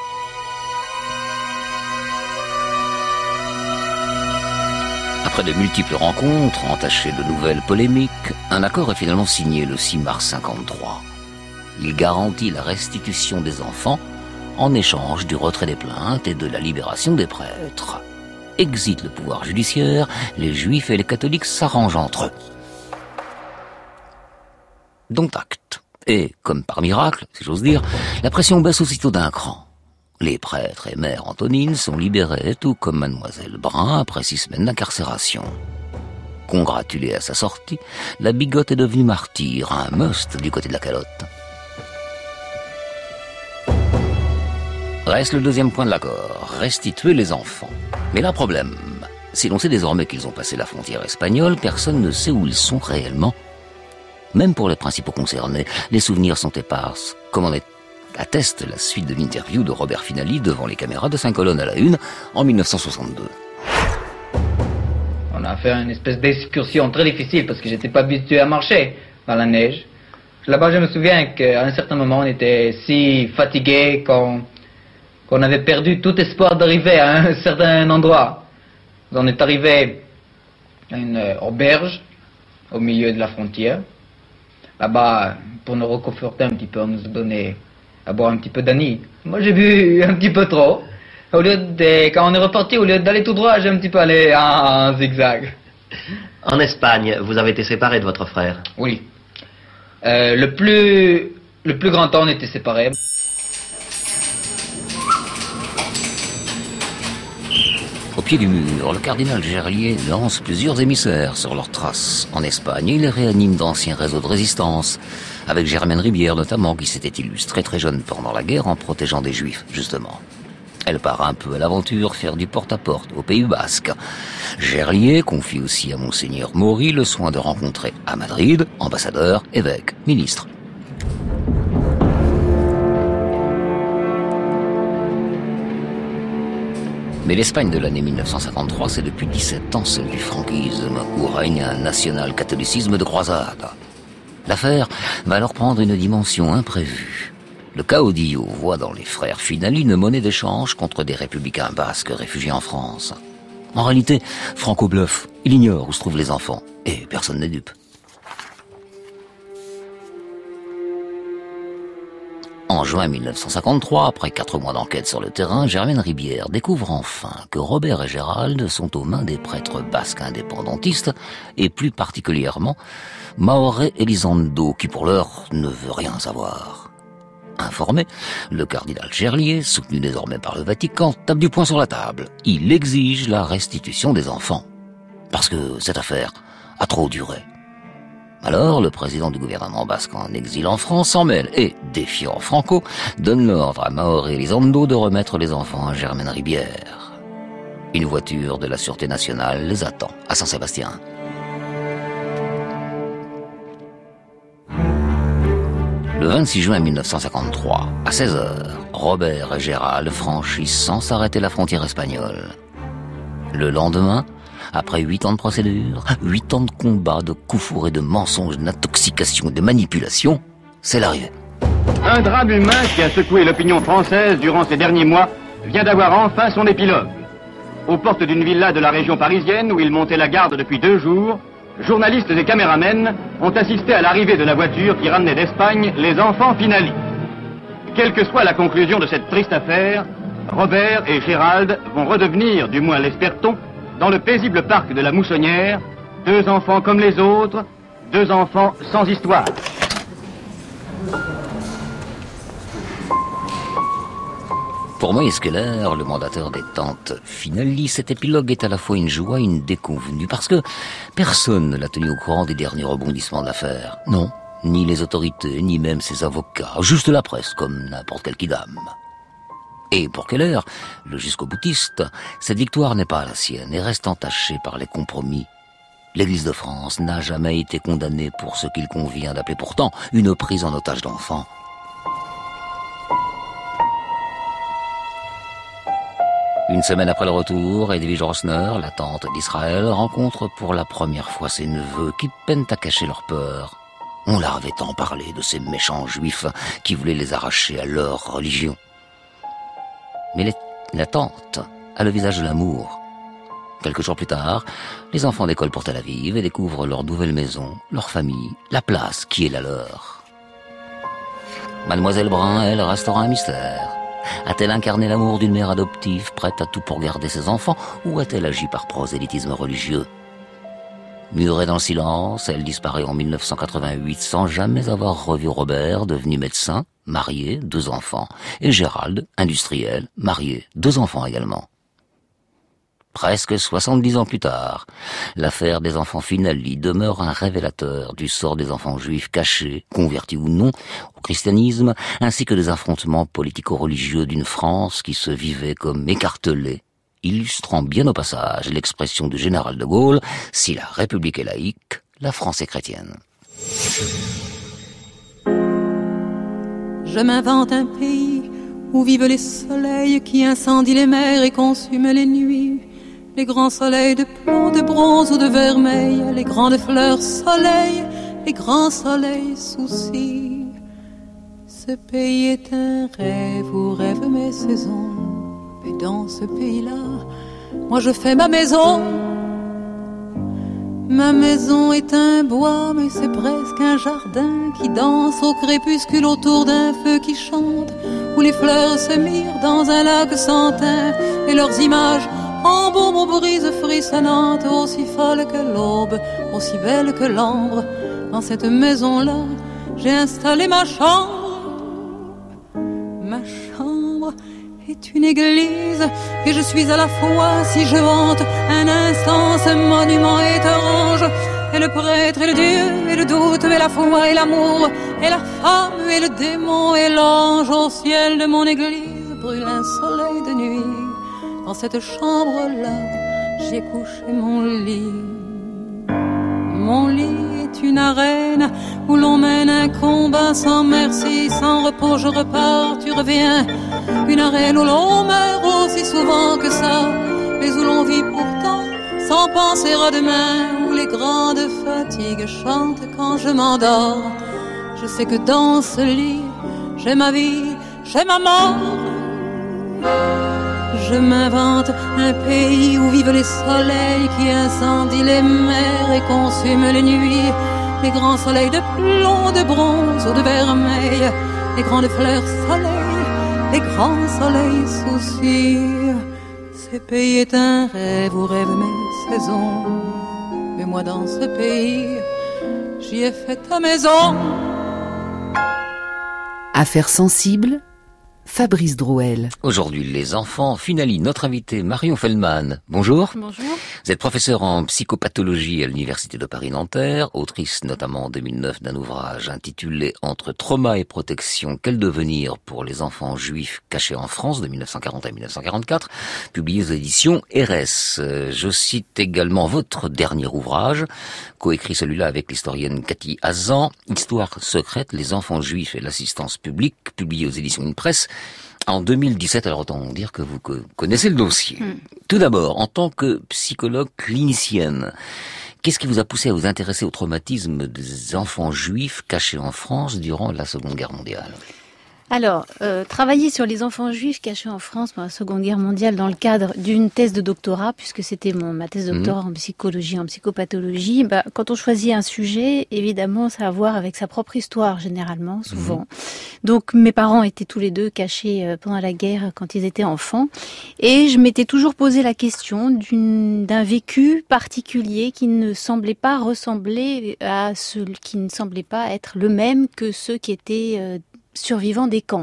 Après de multiples rencontres, entachées de nouvelles polémiques, un accord est finalement signé le six mars cinquante-trois. Il garantit la restitution des enfants en échange du retrait des plaintes et de la libération des prêtres. Exit le pouvoir judiciaire, les juifs et les catholiques s'arrangent entre eux. Donc acte. Et, comme par miracle, si j'ose dire, la pression baisse aussitôt d'un cran. Les prêtres et mère Antonine sont libérés, tout comme mademoiselle Brun, après six semaines d'incarcération. Congratulée à sa sortie, la bigote est devenue martyre, un must du côté de la calotte. Reste le deuxième point de l'accord, restituer les enfants. Mais là, problème. Si l'on sait désormais qu'ils ont passé la frontière espagnole, personne ne sait où ils sont réellement. Même pour les principaux concernés, les souvenirs sont éparses, comme en atteste la suite de l'interview de Robert Finali devant les caméras de cinq colonnes à la une en mille neuf cent soixante-deux. On a fait une espèce d'excursion très difficile parce que j'étais pas habitué à marcher dans la neige. Là-bas, je me souviens qu'à un certain moment, on était si fatigué qu'on qu'on avait perdu tout espoir d'arriver à un certain endroit. On est arrivé à une auberge au milieu de la frontière. Là-bas, pour nous reconforter un petit peu, on nous a donné à boire un petit peu d'anis. Moi, j'ai bu un petit peu trop. Au lieu de, quand on est reparti, au lieu d'aller tout droit, j'ai un petit peu allé en, en zigzag. En Espagne, vous avez été séparé de votre frère? Oui. Euh, le plus, le plus grand temps, on était séparés. Au pied du mur, le cardinal Gerlier lance plusieurs émissaires sur leurs traces. En Espagne, il réanime d'anciens réseaux de résistance, avec Germaine Ribière notamment, qui s'était illustrée très jeune pendant la guerre en protégeant des Juifs, justement. Elle part un peu à l'aventure faire du porte-à-porte au Pays Basque. Gerlier confie aussi à Monseigneur Maury le soin de rencontrer à Madrid ambassadeurs, évêques, ministres. Mais l'Espagne de l'année mille neuf cent cinquante-trois, c'est depuis dix-sept ans celle du franquisme, où règne un national-catholicisme de croisade. L'affaire va alors prendre une dimension imprévue. Le caudillo voit dans les frères Finali une monnaie d'échange contre des républicains basques réfugiés en France. En réalité, Franco bluffe, il ignore où se trouvent les enfants, et personne n'est dupe. En juin mille neuf cent cinquante-trois, après quatre mois d'enquête sur le terrain, Germaine Ribière découvre enfin que Robert et Gérald sont aux mains des prêtres basques indépendantistes, et plus particulièrement Maoré Elizondo, qui pour l'heure ne veut rien savoir. Informé, le cardinal Gerlier, soutenu désormais par le Vatican, tape du poing sur la table. Il exige la restitution des enfants. Parce que cette affaire a trop duré. Alors, le président du gouvernement basque en exil en France s'en mêle et, défiant Franco, donne l'ordre à Maoré Elizondo de remettre les enfants à Germaine Ribière. Une voiture de la Sûreté nationale les attend à Saint-Sébastien. Le vingt-six juin mille neuf cent cinquante-trois, à seize heures, Robert et Gérald franchissent sans s'arrêter la frontière espagnole. Le lendemain, après huit ans de procédure, huit ans de combats, de coups fourrés, de mensonges, d'intoxication, de manipulation, c'est l'arrivée. Un drame humain qui a secoué l'opinion française durant ces derniers mois vient d'avoir enfin son épilogue. Aux portes d'une villa de la région parisienne où il montait la garde depuis deux jours, journalistes et caméramens ont assisté à l'arrivée de la voiture qui ramenait d'Espagne les enfants Finali. Quelle que soit la conclusion de cette triste affaire, Robert et Gérald vont redevenir, du moins l'espère-t-on, dans le paisible parc de la Moussonnière, deux enfants comme les autres, deux enfants sans histoire. Pour Moïse Keller, le mandataire des tantes Finali, cet épilogue est à la fois une joie et une déconvenue, parce que personne ne l'a tenu au courant des derniers rebondissements de l'affaire. Non, ni les autorités, ni même ses avocats, juste la presse, comme n'importe quel kidam. Et pour Keller, le jusqu'au-boutiste, cette victoire n'est pas la sienne et reste entachée par les compromis. L'Église de France n'a jamais été condamnée pour ce qu'il convient d'appeler pourtant une prise en otage d'enfants. Une semaine après le retour, Edwige Rosner, la tante d'Israël, rencontre pour la première fois ses neveux qui peinent à cacher leur peur. On leur avait tant parlé de ces méchants juifs qui voulaient les arracher à leur religion. Mais les, la tante a le visage de l'amour. Quelques jours plus tard, les enfants décollent pour Tel Aviv et découvrent leur nouvelle maison, leur famille, la place qui est la leur. Mademoiselle Brun, elle, restera un mystère. A-t-elle incarné l'amour d'une mère adoptive prête à tout pour garder ses enfants, ou a-t-elle agi par prosélytisme religieux? Murée dans le silence, elle disparaît en mille neuf cent quatre-vingt-huit sans jamais avoir revu Robert, devenu médecin, marié, deux enfants, et Gérald, industriel, marié, deux enfants également. Presque soixante-dix ans plus tard, l'affaire des enfants Finali demeure un révélateur du sort des enfants juifs cachés, convertis ou non, au christianisme, ainsi que des affrontements politico-religieux d'une France qui se vivait comme écartelée illustrant bien au passage l'expression du général de Gaulle « Si la République est laïque, la France est chrétienne ». Je m'invente un pays où vivent les soleils qui incendient les mers et consument les nuits. Les grands soleils de plomb, de bronze ou de vermeil, les grandes fleurs soleil, les grands soleils soucis. Ce pays est un rêve où rêvent mes saisons. Et dans ce pays-là, moi je fais ma maison. Ma maison est un bois, mais c'est presque un jardin qui danse au crépuscule autour d'un feu qui chante, où les fleurs se mirent dans un lac sans teint, et leurs images embaument aux brises frissonnantes, aussi folles que l'aube, aussi belles que l'ambre. Dans cette maison-là, j'ai installé ma chambre. Ma chambre est une église, et je suis à la fois, si je vante un instant ce monument étrange, et le prêtre et le Dieu et le doute et la foi et l'amour et la femme et le démon et l'ange. Au ciel de mon église brûle un soleil de nuit. Dans cette chambre-là, j'ai couché mon lit. Mon lit est une arène où l'on mène un combat sans merci, sans repos, je repars, tu reviens. Une arène où l'on meurt aussi souvent que ça, mais où l'on vit pourtant sans penser à demain, où les grandes fatigues chantent quand je m'endors. Je sais que dans ce lit, j'ai ma vie, j'ai ma mort. Je m'invente un pays où vivent les soleils qui incendient les mers et consument les nuits. Les grands soleils de plomb, de bronze ou de vermeil, les grandes fleurs soleil, les grands soleils soucis. Ce pays est un rêve où rêvent mes saisons. Mais moi dans ce pays, j'y ai fait ta maison. Affaires sensibles, Fabrice Drouel. Aujourd'hui, les enfants, Finali, notre invité Marion Feldman. Bonjour. Bonjour. Vous êtes professeur en psychopathologie à l'Université de Paris-Nanterre, autrice notamment en deux mille neuf d'un ouvrage intitulé « Entre trauma et protection, quel devenir pour les enfants juifs cachés en France » de mille neuf cent quarante à mille neuf cent quarante-quatre, publié aux éditions R S. Je cite également votre dernier ouvrage, coécrit celui-là avec l'historienne Cathy Hazan, « Histoire secrète, les enfants juifs et l'assistance publique », publié aux éditions Une Presse en deux mille dix-sept. Alors autant dire que vous connaissez le dossier. Mm. Tout d'abord, en tant que psychologue clinicienne, qu'est-ce qui vous a poussé à vous intéresser au traumatisme des enfants juifs cachés en France durant la Seconde Guerre mondiale ? Alors, euh, travailler sur les enfants juifs cachés en France pendant la Seconde Guerre mondiale dans le cadre d'une thèse de doctorat, puisque c'était mon ma thèse de doctorat mmh. en psychologie, en psychopathologie, bah, quand on choisit un sujet, évidemment, ça a à voir avec sa propre histoire, généralement, souvent. Mmh. Donc, mes parents étaient tous les deux cachés euh, pendant la guerre quand ils étaient enfants, et je m'étais toujours posé la question d'une, d'un vécu particulier qui ne semblait pas ressembler à ce, qui ne semblait pas être le même que ceux qui étaient euh, survivants des camps.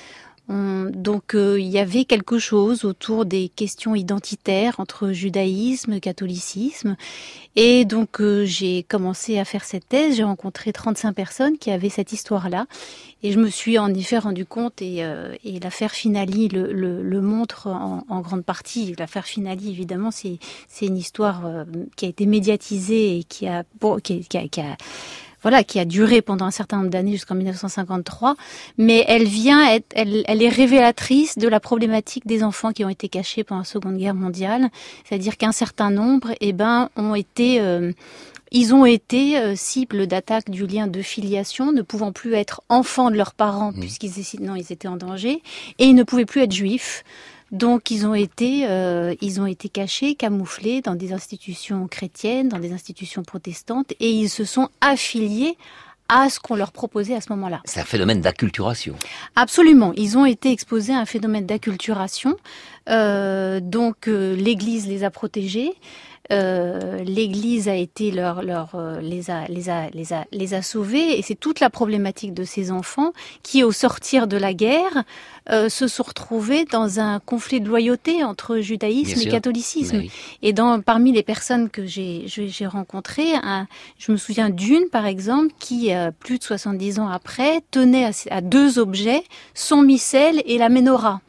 On, donc euh, il y avait quelque chose autour des questions identitaires entre judaïsme, catholicisme, et donc euh, j'ai commencé à faire cette thèse. J'ai rencontré trente-cinq personnes qui avaient cette histoire-là, et je me suis en effet rendu compte, et, euh, et l'affaire Finali le, le, le montre en, en grande partie. L'affaire Finali, évidemment, c'est, c'est une histoire euh, qui a été médiatisée et qui a, bon, qui, qui a, qui a Voilà, qui a duré pendant un certain nombre d'années jusqu'en mille neuf cent cinquante-trois, mais elle vient, être, elle, elle est révélatrice de la problématique des enfants qui ont été cachés pendant la Seconde Guerre mondiale, c'est-à-dire qu'un certain nombre, eh ben, ont été, euh, ils ont été euh, cibles d'attaques du lien de filiation, ne pouvant plus être enfants de leurs parents, mmh. puisqu'ils non, ils étaient en danger, et ils ne pouvaient plus être juifs. Donc ils ont été, euh, ils ont été cachés, camouflés dans des institutions chrétiennes, dans des institutions protestantes, et ils se sont affiliés à ce qu'on leur proposait à ce moment-là. C'est un phénomène d'acculturation. Absolument, ils ont été exposés à un phénomène d'acculturation. Euh, donc euh, l'Église les a protégés. Euh, l'Église a été leur, leur euh, les a les a les a les a sauvés, et c'est toute la problématique de ces enfants qui, au sortir de la guerre, euh, se sont retrouvés dans un conflit de loyauté entre judaïsme Bien et sûr. catholicisme. Oui. Et dans parmi les personnes que j'ai j'ai, j'ai rencontrées, un, je me souviens d'une par exemple qui, euh, plus de soixante-dix ans après, tenait à, à deux objets, son missel et la menorah.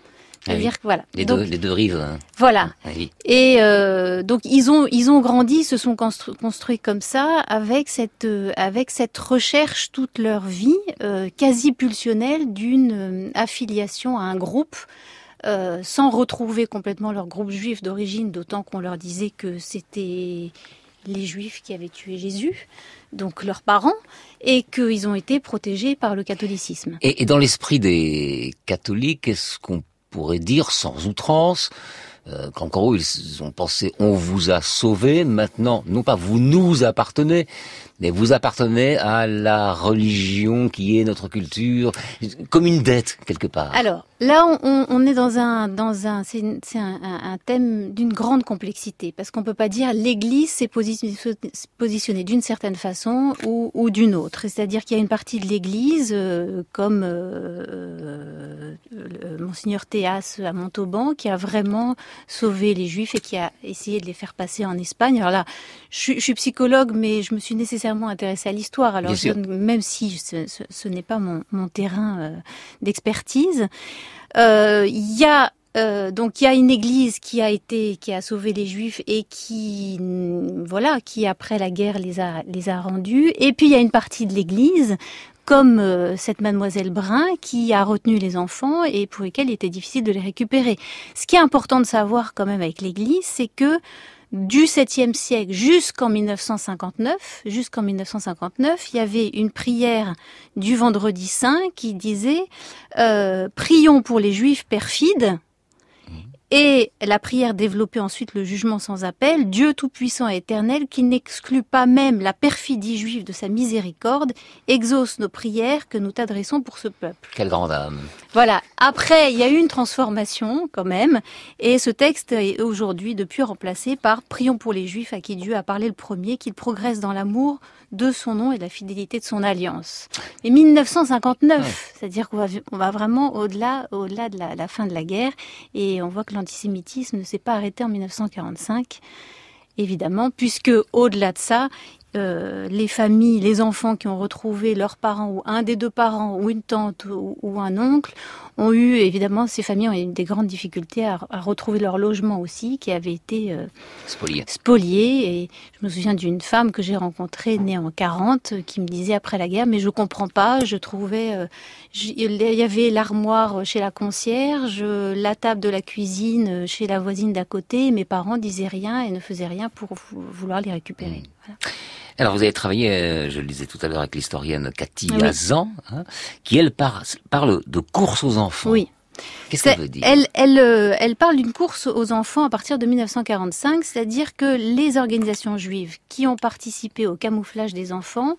C'est-à-dire oui. que voilà. Les, donc, deux, les deux rives. Hein. Voilà. Oui. Et euh, donc ils ont ils ont grandi, se sont constru- construits comme ça, avec cette euh, avec cette recherche toute leur vie euh, quasi pulsionnelle d'une euh, affiliation à un groupe. Euh, sans retrouver complètement leur groupe juif d'origine, d'autant qu'on leur disait que c'était les Juifs qui avaient tué Jésus, donc leurs parents, et qu'ils ont été protégés par le catholicisme. Et, et dans l'esprit des catholiques, est-ce qu'on pourrait dire, sans outrance, euh, qu'en gros, ils ont pensé « on vous a sauvés », maintenant, non pas « vous nous appartenez », mais vous appartenez à la religion qui est notre culture, comme une dette, quelque part. Alors, là, on, on est dans un, dans un, c'est, une, c'est un, un thème d'une grande complexité, parce qu'on peut pas dire l'Église s'est positionnée d'une certaine façon ou, ou d'une autre. C'est-à-dire qu'il y a une partie de l'Église, euh, comme euh, euh, Monseigneur Théas à Montauban, qui a vraiment sauvé les Juifs et qui a essayé de les faire passer en Espagne. Alors là, je, je suis psychologue, mais je me suis nécessairement intéressée à l'histoire. Alors, je, même si ce, ce, ce n'est pas mon, mon terrain euh, d'expertise, il euh, y a euh, donc il y a une église qui a été qui a sauvé les Juifs et qui voilà qui après la guerre les a les a rendus. Et puis il y a une partie de l'église, comme euh, cette mademoiselle Brun, qui a retenu les enfants et pour lesquels il était difficile de les récupérer. Ce qui est important de savoir quand même avec l'église, c'est que du septième siècle jusqu'en mille neuf cent cinquante-neuf, jusqu'en mille neuf cent cinquante-neuf, il y avait une prière du Vendredi Saint qui disait euh, « Prions pour les Juifs perfides ». Et la prière développait ensuite le jugement sans appel, Dieu tout-puissant et éternel, qui n'exclut pas même la perfidie juive de sa miséricorde, exauce nos prières que nous t'adressons pour ce peuple. Quelle grande âme. Voilà. Après, il y a eu une transformation quand même, et ce texte est aujourd'hui depuis remplacé par Prions pour les Juifs à qui Dieu a parlé le premier, qu'ils progressent dans l'amour de son nom et de la fidélité de son alliance. Et mille neuf cent cinquante-neuf, ouais. C'est-à-dire qu'on va, on va vraiment au-delà, au-delà de la, la fin de la guerre, et on voit que l'antisémitisme ne s'est pas arrêté en mille neuf cent quarante-cinq, évidemment, puisque au-delà de ça, euh, les familles, les enfants qui ont retrouvé leurs parents, ou un des deux parents, ou une tante, ou, ou un oncle, ont eu, évidemment, ces familles ont eu des grandes difficultés à, à retrouver leur logement aussi, qui avait été euh, spolié. spolié. Et je me souviens d'une femme que j'ai rencontrée, née en quarante, qui me disait après la guerre, mais je comprends pas, je trouvais, euh, il y avait l'armoire chez la concierge, la table de la cuisine chez la voisine d'à côté, mes parents disaient rien et ne faisaient rien pour vouloir les récupérer. Mmh. Voilà. Alors, vous avez travaillé, je le disais tout à l'heure, avec l'historienne Cathy oui. Hazan, hein, qui, elle, par, parle de course aux enfants. Oui. Qu'est-ce qu'elle veut dire ? Elle, elle, euh, elle parle d'une course aux enfants à partir de mille neuf cent quarante-cinq, c'est-à-dire que les organisations juives qui ont participé au camouflage des enfants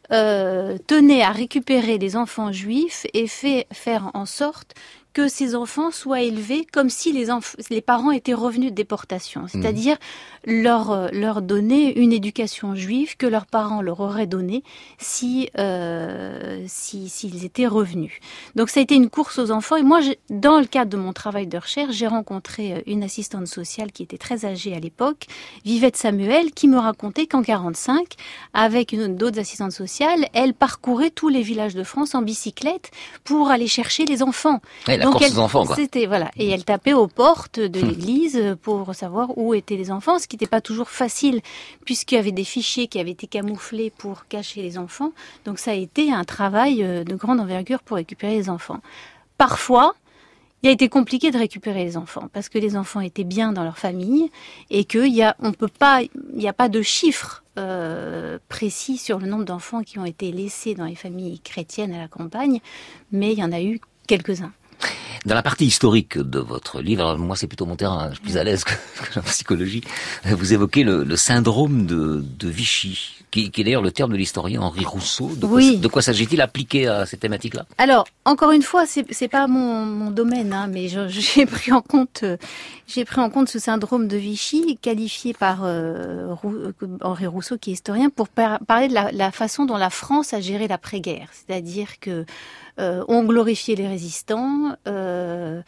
euh, tenaient à récupérer les enfants juifs et fait, faire en sorte que ces enfants soient élevés comme si les, enf- les parents étaient revenus de déportation. C'est-à-dire mmh. leur, leur donner une éducation juive que leurs parents leur auraient donnée si, euh, si, s'ils étaient revenus. Donc ça a été une course aux enfants. Et moi, j'ai, dans le cadre de mon travail de recherche, j'ai rencontré une assistante sociale qui était très âgée à l'époque, Vivette Samuel, qui me racontait qu'en quarante-cinq, avec une, d'autres assistantes sociales, elle parcourait tous les villages de France en bicyclette pour aller chercher les enfants. Ouais, la Donc course elle, aux enfants, quoi. C'était, voilà. Et elle tapait aux portes de l'église pour savoir où étaient les enfants, ce qui n'était pas toujours facile, puisqu'il y avait des fichiers qui avaient été camouflés pour cacher les enfants. Donc ça a été un travail de grande envergure pour récupérer les enfants. Parfois, il a été compliqué de récupérer les enfants, parce que les enfants étaient bien dans leur famille, et qu'il y a, on peut pas, il n'y a pas de chiffres euh, précis sur le nombre d'enfants qui ont été laissés dans les familles chrétiennes à la campagne, mais il y en a eu quelques-uns. Dans la partie historique de votre livre, alors moi c'est plutôt mon terrain, je suis plus à l'aise que, que en psychologie, vous évoquez le, le syndrome de, de Vichy, qui, qui est d'ailleurs le terme de l'historien Henri Rousseau. De quoi, oui. de quoi s'agit-il appliqué à cette thématique-là ? Alors, encore une fois, c'est, c'est pas mon, mon domaine, hein, mais je, j'ai pris en compte, j'ai pris en compte ce syndrome de Vichy, qualifié par euh, Rou, Henri Rousseau, qui est historien, pour par, parler de la, la façon dont la France a géré l'après-guerre, c'est-à-dire que Euh, on glorifiait les résistants, euh,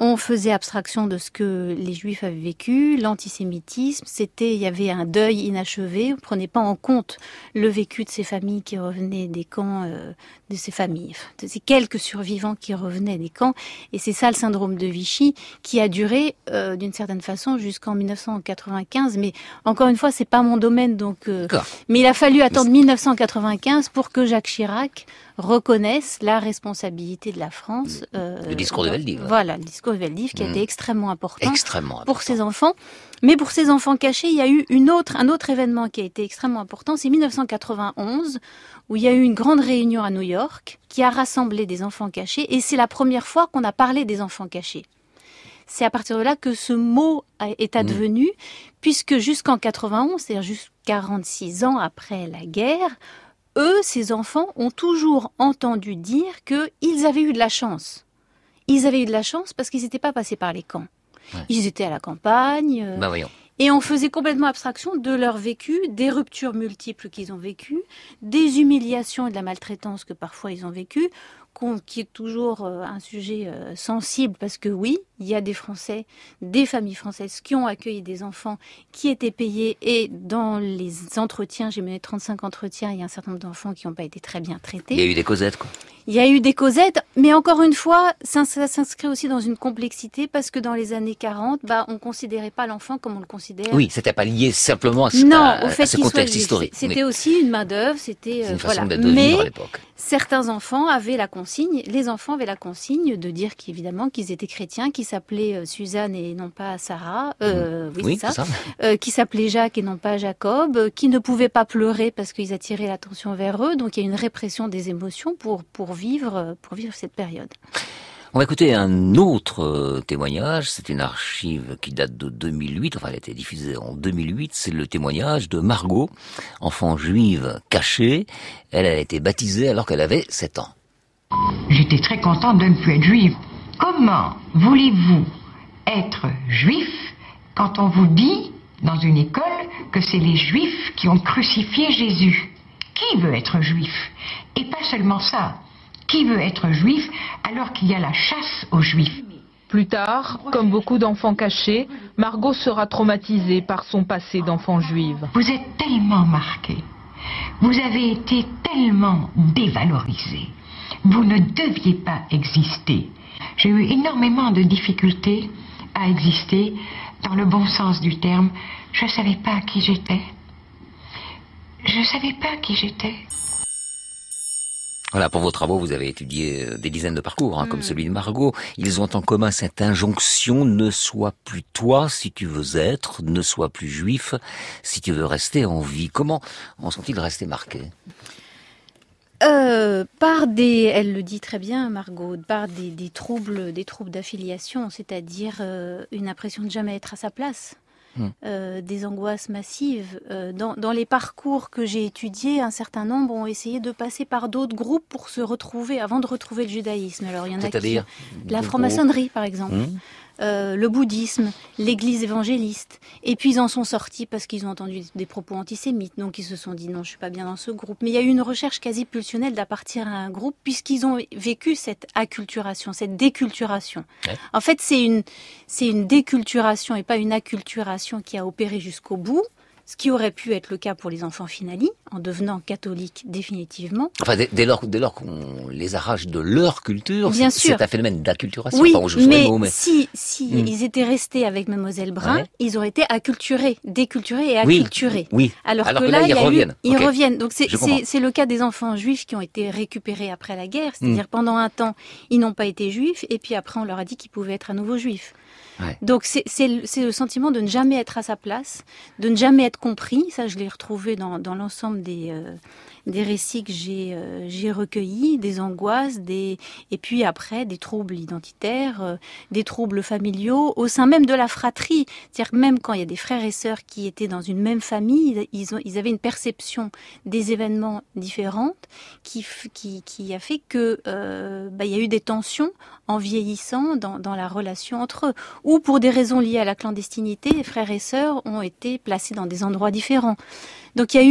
On faisait abstraction de ce que les Juifs avaient vécu, l'antisémitisme, c'était, il y avait un deuil inachevé, on ne prenait pas en compte le vécu de ces familles qui revenaient des camps, euh, de ces familles, de ces quelques survivants qui revenaient des camps, et c'est ça le syndrome de Vichy qui a duré euh, d'une certaine façon jusqu'en mille neuf cent quatre-vingt-quinze, mais encore une fois, c'est pas mon domaine, donc. Euh, mais il a fallu attendre mille neuf cent quatre-vingt-quinze pour que Jacques Chirac reconnaisse la responsabilité de la France. Euh, le discours de Veldiv. Voilà, le discours de Veldiv qui a mmh. été extrêmement important extrêmement pour important. Ces enfants. Mais pour ces enfants cachés, il y a eu une autre, un autre événement qui a été extrêmement important. C'est mille neuf cent quatre-vingt-onze, où il y a eu une grande réunion à New York qui a rassemblé des enfants cachés. Et c'est la première fois qu'on a parlé des enfants cachés. C'est à partir de là que ce mot est advenu, mmh. puisque jusqu'en quatre-vingt-onze, c'est-à-dire jusqu'à quarante-six ans après la guerre, eux, ces enfants, ont toujours entendu dire qu'ils avaient eu de la chance. Ils avaient eu de la chance parce qu'ils n'étaient pas passés par les camps. Ouais. Ils étaient à la campagne. Euh, bah voyons. Et on faisait complètement abstraction de leur vécu, des ruptures multiples qu'ils ont vécues, des humiliations et de la maltraitance que parfois ils ont vécues, qui est toujours un sujet sensible parce que oui, il y a des Français, des familles françaises qui ont accueilli des enfants qui étaient payés et dans les entretiens, j'ai mené trente-cinq entretiens, il y a un certain nombre d'enfants qui n'ont pas été très bien traités. Il y a eu des causettes, quoi. Il y a eu des causettes, mais encore une fois, ça, ça s'inscrit aussi dans une complexité parce que dans les années quarante, bah, on ne considérait pas l'enfant comme on le considère. Oui, c'était pas lié simplement à ce, non, à, au fait à ce contexte historique. C'était oui. aussi une main-d'œuvre, c'était une euh, façon voilà. de vivre Mais à l'époque. Certains enfants avaient la consigne, les enfants avaient la consigne de dire qu'évidemment qu'ils étaient chrétiens, qu'ils s'appelaient Suzanne et non pas Sarah, euh, oui, oui c'est ça, ça. Euh, qui s'appelaient Jacques et non pas Jacob, euh, qui ne pouvaient pas pleurer parce qu'ils attiraient l'attention vers eux, donc il y a une répression des émotions pour pour vivre pour vivre cette période. On va écouter un autre témoignage, c'est une archive qui date de deux mille huit, enfin elle a été diffusée en deux mille huit, c'est le témoignage de Margot, enfant juive cachée. Elle a été baptisée alors qu'elle avait sept ans. J'étais très contente de ne plus être juive. Comment voulez-vous être juif quand on vous dit dans une école que c'est les juifs qui ont crucifié Jésus? Qui veut être juif? Et pas seulement ça. Qui veut être juif alors qu'il y a la chasse aux juifs? Plus tard, comme beaucoup d'enfants cachés, Margot sera traumatisée par son passé d'enfant juive. Vous êtes tellement marquée. Vous avez été tellement dévalorisée. Vous ne deviez pas exister. J'ai eu énormément de difficultés à exister dans le bon sens du terme. Je ne savais pas qui j'étais. Je ne savais pas qui j'étais. Voilà, pour vos travaux, vous avez étudié des dizaines de parcours, hein, mmh. comme celui de Margot. Ils ont en commun cette injonction, ne sois plus toi si tu veux être, ne sois plus juif si tu veux rester en vie. Comment en sont-ils restés marqués ? Euh, par des, elle le dit très bien, Margot, par des, des troubles, des troubles d'affiliation, c'est-à-dire euh, une impression de jamais être à sa place. Euh, des angoisses massives. Euh, dans, dans les parcours que j'ai étudiés, un certain nombre ont essayé de passer par d'autres groupes pour se retrouver, avant de retrouver le judaïsme. Alors il y en a qui... La franc-maçonnerie, par exemple. Mmh. Euh, le bouddhisme, l'église évangéliste. Et puis ils en sont sortis parce qu'ils ont entendu des propos antisémites. Donc ils se sont dit non, je suis pas bien dans ce groupe. Mais il y a eu une recherche quasi pulsionnelle d'appartenir à un groupe puisqu'ils ont vécu cette acculturation, cette déculturation. Ouais. En fait, c'est une, c'est une déculturation et pas une acculturation qui a opéré jusqu'au bout. Ce qui aurait pu être le cas pour les enfants Finali, en devenant catholiques définitivement. Enfin, dès, dès lors, dès lors qu'on les arrache de leur culture, Bien c'est, sûr. c'est un phénomène d'acculturation. Oui, enfin, je mais, mot, mais si, si mmh. ils étaient restés avec Mademoiselle Brun, ouais. ils auraient été acculturés, déculturés et acculturés. Oui, oui. Alors, Alors que, que là, là, ils il y a reviennent. Eu, ils okay. reviennent. Donc c'est, c'est, c'est le cas des enfants juifs qui ont été récupérés après la guerre. C'est-à-dire mmh. pendant un temps, ils n'ont pas été juifs, et puis après, on leur a dit qu'ils pouvaient être à nouveau juifs. Ouais. Donc c'est, c'est, c'est le sentiment de ne jamais être à sa place, de ne jamais être compris. Ça, je l'ai retrouvé dans, dans l'ensemble des, euh, des récits que j'ai, euh, j'ai recueillis, des angoisses, des, et puis après des troubles identitaires, euh, des troubles familiaux, au sein même de la fratrie. C'est-à-dire que même quand il y a des frères et sœurs qui étaient dans une même famille, ils, ont, ils avaient une perception des événements différentes qui, qui, qui a fait que euh, bah, il y a eu des tensions en vieillissant dans, dans la relation entre eux. Ou pour des raisons liées à la clandestinité, les frères et sœurs ont été placés dans des endroits différents. Donc il y a eu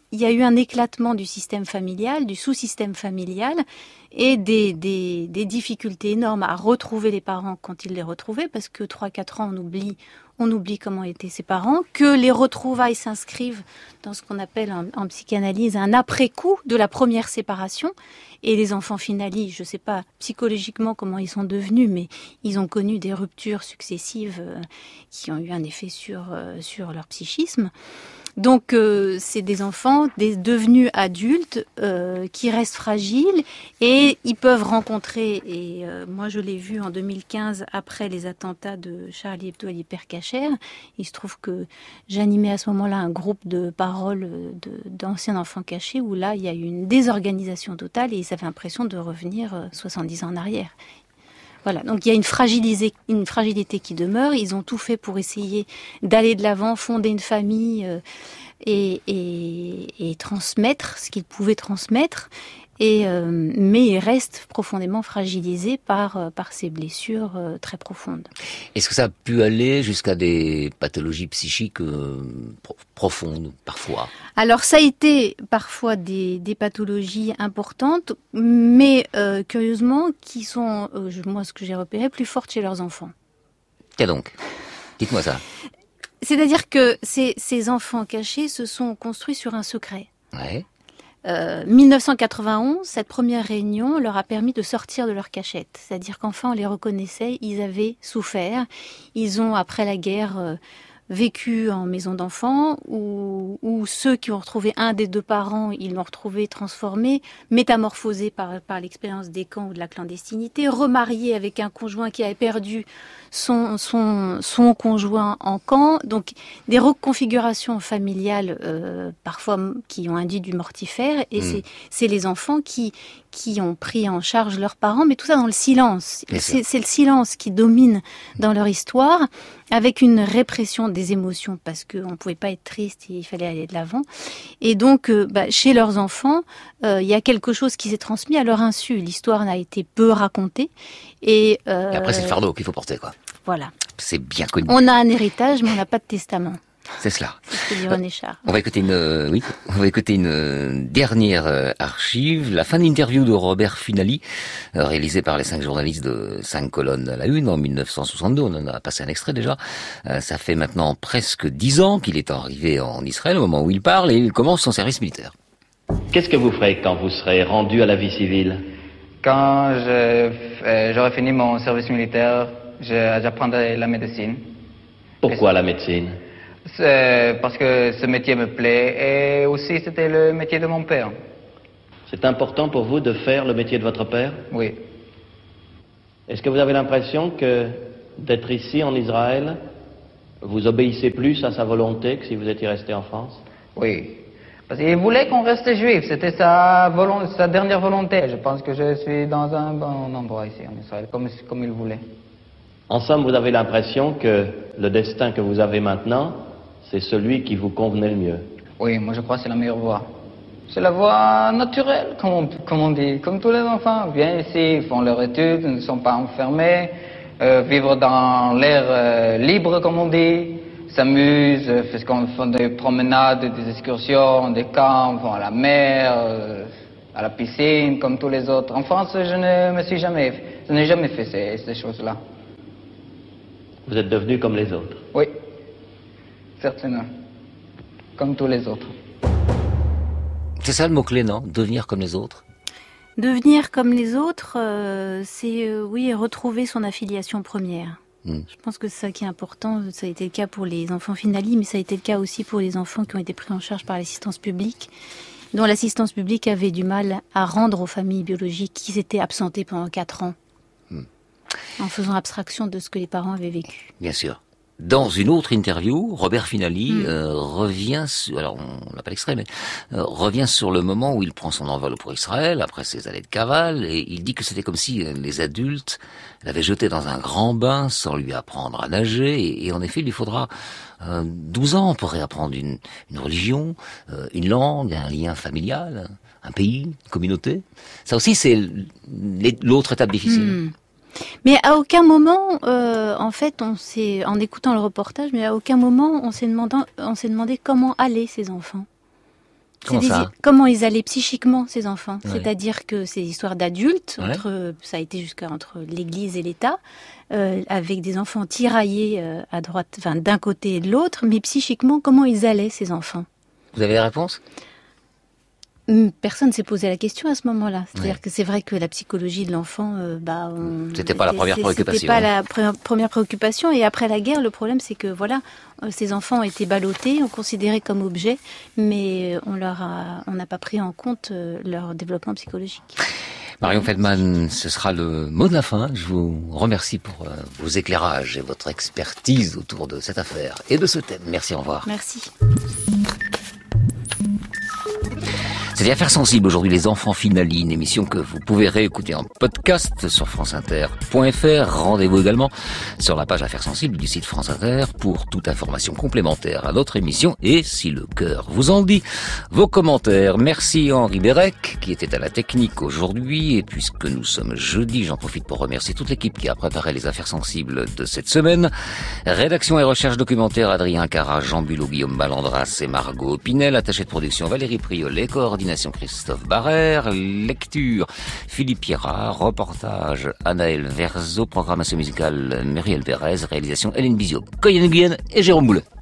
il y a eu un éclatement du système familial, du sous-système familial, et des, des, des difficultés énormes à retrouver les parents quand ils les retrouvaient, parce que trois à quatre ans, on oublie, on oublie comment étaient ses parents, que les retrouvailles s'inscrivent dans ce qu'on appelle en, en psychanalyse un après-coup de la première séparation. Et les enfants finalisent, je ne sais pas psychologiquement comment ils sont devenus, mais ils ont connu des ruptures successives euh, qui ont eu un effet sur, euh, sur leur psychisme. Donc, euh, c'est des enfants des, devenus adultes euh, qui restent fragiles et ils peuvent rencontrer, et euh, moi je l'ai vu en deux mille quinze après les attentats de Charlie Hebdo et l'Hypercacher, il se trouve que j'animais à ce moment-là un groupe de paroles de, d'anciens enfants cachés où là il y a eu une désorganisation totale et ils avaient l'impression de revenir euh, soixante-dix ans en arrière. Voilà, donc il y a une fragilité, une fragilité qui demeure. Ils ont tout fait pour essayer d'aller de l'avant, fonder une famille euh, et, et, et transmettre ce qu'ils pouvaient transmettre. Et, euh, mais ils restent profondément fragilisés par, euh, par ces blessures euh, très profondes. Est-ce que ça a pu aller jusqu'à des pathologies psychiques euh, pro- profondes, parfois ? Alors ça a été parfois des, des pathologies importantes, mais euh, curieusement, qui sont, euh, moi ce que j'ai repéré, plus fortes chez leurs enfants. Qu'est donc ? Dites-moi ça. C'est-à-dire que ces, ces enfants cachés se sont construits sur un secret. Ouais. Euh, mille neuf cent quatre-vingt-onze, cette première réunion leur a permis de sortir de leur cachette. C'est-à-dire qu'enfin on les reconnaissait, ils avaient souffert. Ils ont, après la guerre, euh, vécu en maison d'enfants, ou, ou ceux qui ont retrouvé un des deux parents, ils l'ont retrouvé transformé, métamorphosé par, par l'expérience des camps ou de la clandestinité, remarié avec un conjoint qui avait perdu son, son, son conjoint en camp. Donc des reconfigurations familiales euh, parfois qui ont induit du mortifère, et mmh. c'est, c'est les enfants qui, qui ont pris en charge leurs parents, mais tout ça dans le silence. C'est, c'est le silence qui domine dans leur histoire, avec une répression des émotions, parce qu'on ne pouvait pas être triste et il fallait aller de l'avant. Et donc, euh, bah, chez leurs enfants, il euh, y a quelque chose qui s'est transmis à leur insu. L'histoire n'a été peu racontée. Et, euh, et après, c'est le fardeau qu'il faut porter, quoi. Voilà. C'est bien connu. On a un héritage, mais on n'a pas de testament. C'est cela. C'est ce que dit René Char. On va écouter une, euh, oui, on va écouter une euh, dernière euh, archive, la fin d'interview de Robert Finali, euh, réalisée par les cinq journalistes de cinq colonnes à la une en mille neuf cent soixante-deux. On en a passé un extrait déjà. Euh, ça fait maintenant presque dix ans qu'il est arrivé en Israël au moment où il parle et il commence son service militaire. Qu'est-ce que vous ferez quand vous serez rendu à la vie civile ? Quand je, euh, j'aurai fini mon service militaire, je, j'apprendrai la médecine. Pourquoi la médecine ? C'est parce que ce métier me plaît et aussi c'était le métier de mon père. C'est important pour vous de faire le métier de votre père ? Oui. Est-ce que vous avez l'impression que d'être ici en Israël, vous obéissez plus à sa volonté que si vous étiez resté en France ? Oui. Parce qu'il voulait qu'on reste juif, c'était sa, volo- sa dernière volonté. Je pense que je suis dans un bon endroit ici en Israël, comme, comme il voulait. En somme, vous avez l'impression que le destin que vous avez maintenant, c'est celui qui vous convenait le mieux. Oui, moi je crois que c'est la meilleure voie. C'est la voie naturelle, comme on, comme on dit. Comme tous les enfants, viennent ici, font leurs études, ne sont pas enfermés, euh, vivre dans l'air euh, libre, comme on dit, s'amusent, font des promenades, des excursions, des camps, vont à la mer, euh, à la piscine, comme tous les autres. En France, je ne me suis jamais, je n'ai jamais fait ces, ces choses-là. Vous êtes devenu comme les autres ? Oui, certainement. Comme tous les autres. C'est ça le mot-clé, non ? Devenir comme les autres ? Devenir comme les autres, euh, c'est, euh, oui, retrouver son affiliation première. Mmh. Je pense que c'est ça qui est important. Ça a été le cas pour les enfants Finali, mais ça a été le cas aussi pour les enfants qui ont été pris en charge par l'assistance publique, dont l'assistance publique avait du mal à rendre aux familles biologiques qui s'étaient absentées pendant quatre ans. En faisant abstraction de ce que les parents avaient vécu. Bien sûr. Dans une autre interview, Robert Finali mmh. euh, revient sur, alors on n'a pas l'extrait, mais euh, revient sur le moment où il prend son envol pour Israël, après ses années de cavale, et il dit que c'était comme si euh, les adultes l'avaient jeté dans un grand bain sans lui apprendre à nager, et, et en effet, il lui faudra euh, douze ans pour réapprendre une, une religion, euh, une langue, un lien familial, un pays, une communauté. Ça aussi, c'est l'autre étape difficile. Mmh. Mais à aucun moment, euh, en fait, on s'est, en écoutant le reportage, mais à aucun moment on s'est demandé, on s'est demandé comment allaient ces enfants. Comment ça ? Comment ils allaient psychiquement, ces enfants. Ouais. C'est-à-dire que c'est l'histoire d'adultes, Ouais. entre, ça a été jusqu'à entre l'Église et l'État, euh, avec des enfants tiraillés euh, à droite, enfin d'un côté et de l'autre, mais psychiquement, comment ils allaient, ces enfants ? Vous avez la réponse ? Personne ne s'est posé la question à ce moment-là. C'est-à-dire Ouais. que c'est vrai que la psychologie de l'enfant, euh, bah, on... C'était pas la première c'est- préoccupation. C'était pas la pre- première préoccupation. Et après la guerre, le problème, c'est que voilà, euh, ces enfants ont été ballottés, on considérés comme objets, mais on leur a, on n'a pas pris en compte euh, leur développement psychologique. Marion Feldman, ce sera le mot de la fin. Je vous remercie pour euh, vos éclairages et votre expertise autour de cette affaire et de ce thème. Merci, au revoir. Merci. C'était Affaires sensibles aujourd'hui, les enfants finali, une émission que vous pouvez réécouter en podcast sur franceinter point f r. Rendez-vous également sur la page Affaires sensibles du site France Inter pour toute information complémentaire à notre émission et, si le cœur vous en dit, vos commentaires. Merci Henri Bérec qui était à la technique aujourd'hui, et puisque nous sommes jeudi, j'en profite pour remercier toute l'équipe qui a préparé les Affaires sensibles de cette semaine. Rédaction et recherche documentaire Adrien Cara, Jean Bulot, Guillaume Balandras et Margot Pinel. Attaché de production Valérie Priolet. Coordination Christophe Barrère. Lecture Philippe Pierrat. Reportage Anaël Verzo. Programmation musicale Muriel Pérez. Réalisation Hélène Bizot, Coyenne Guyenne et Jérôme Boulet.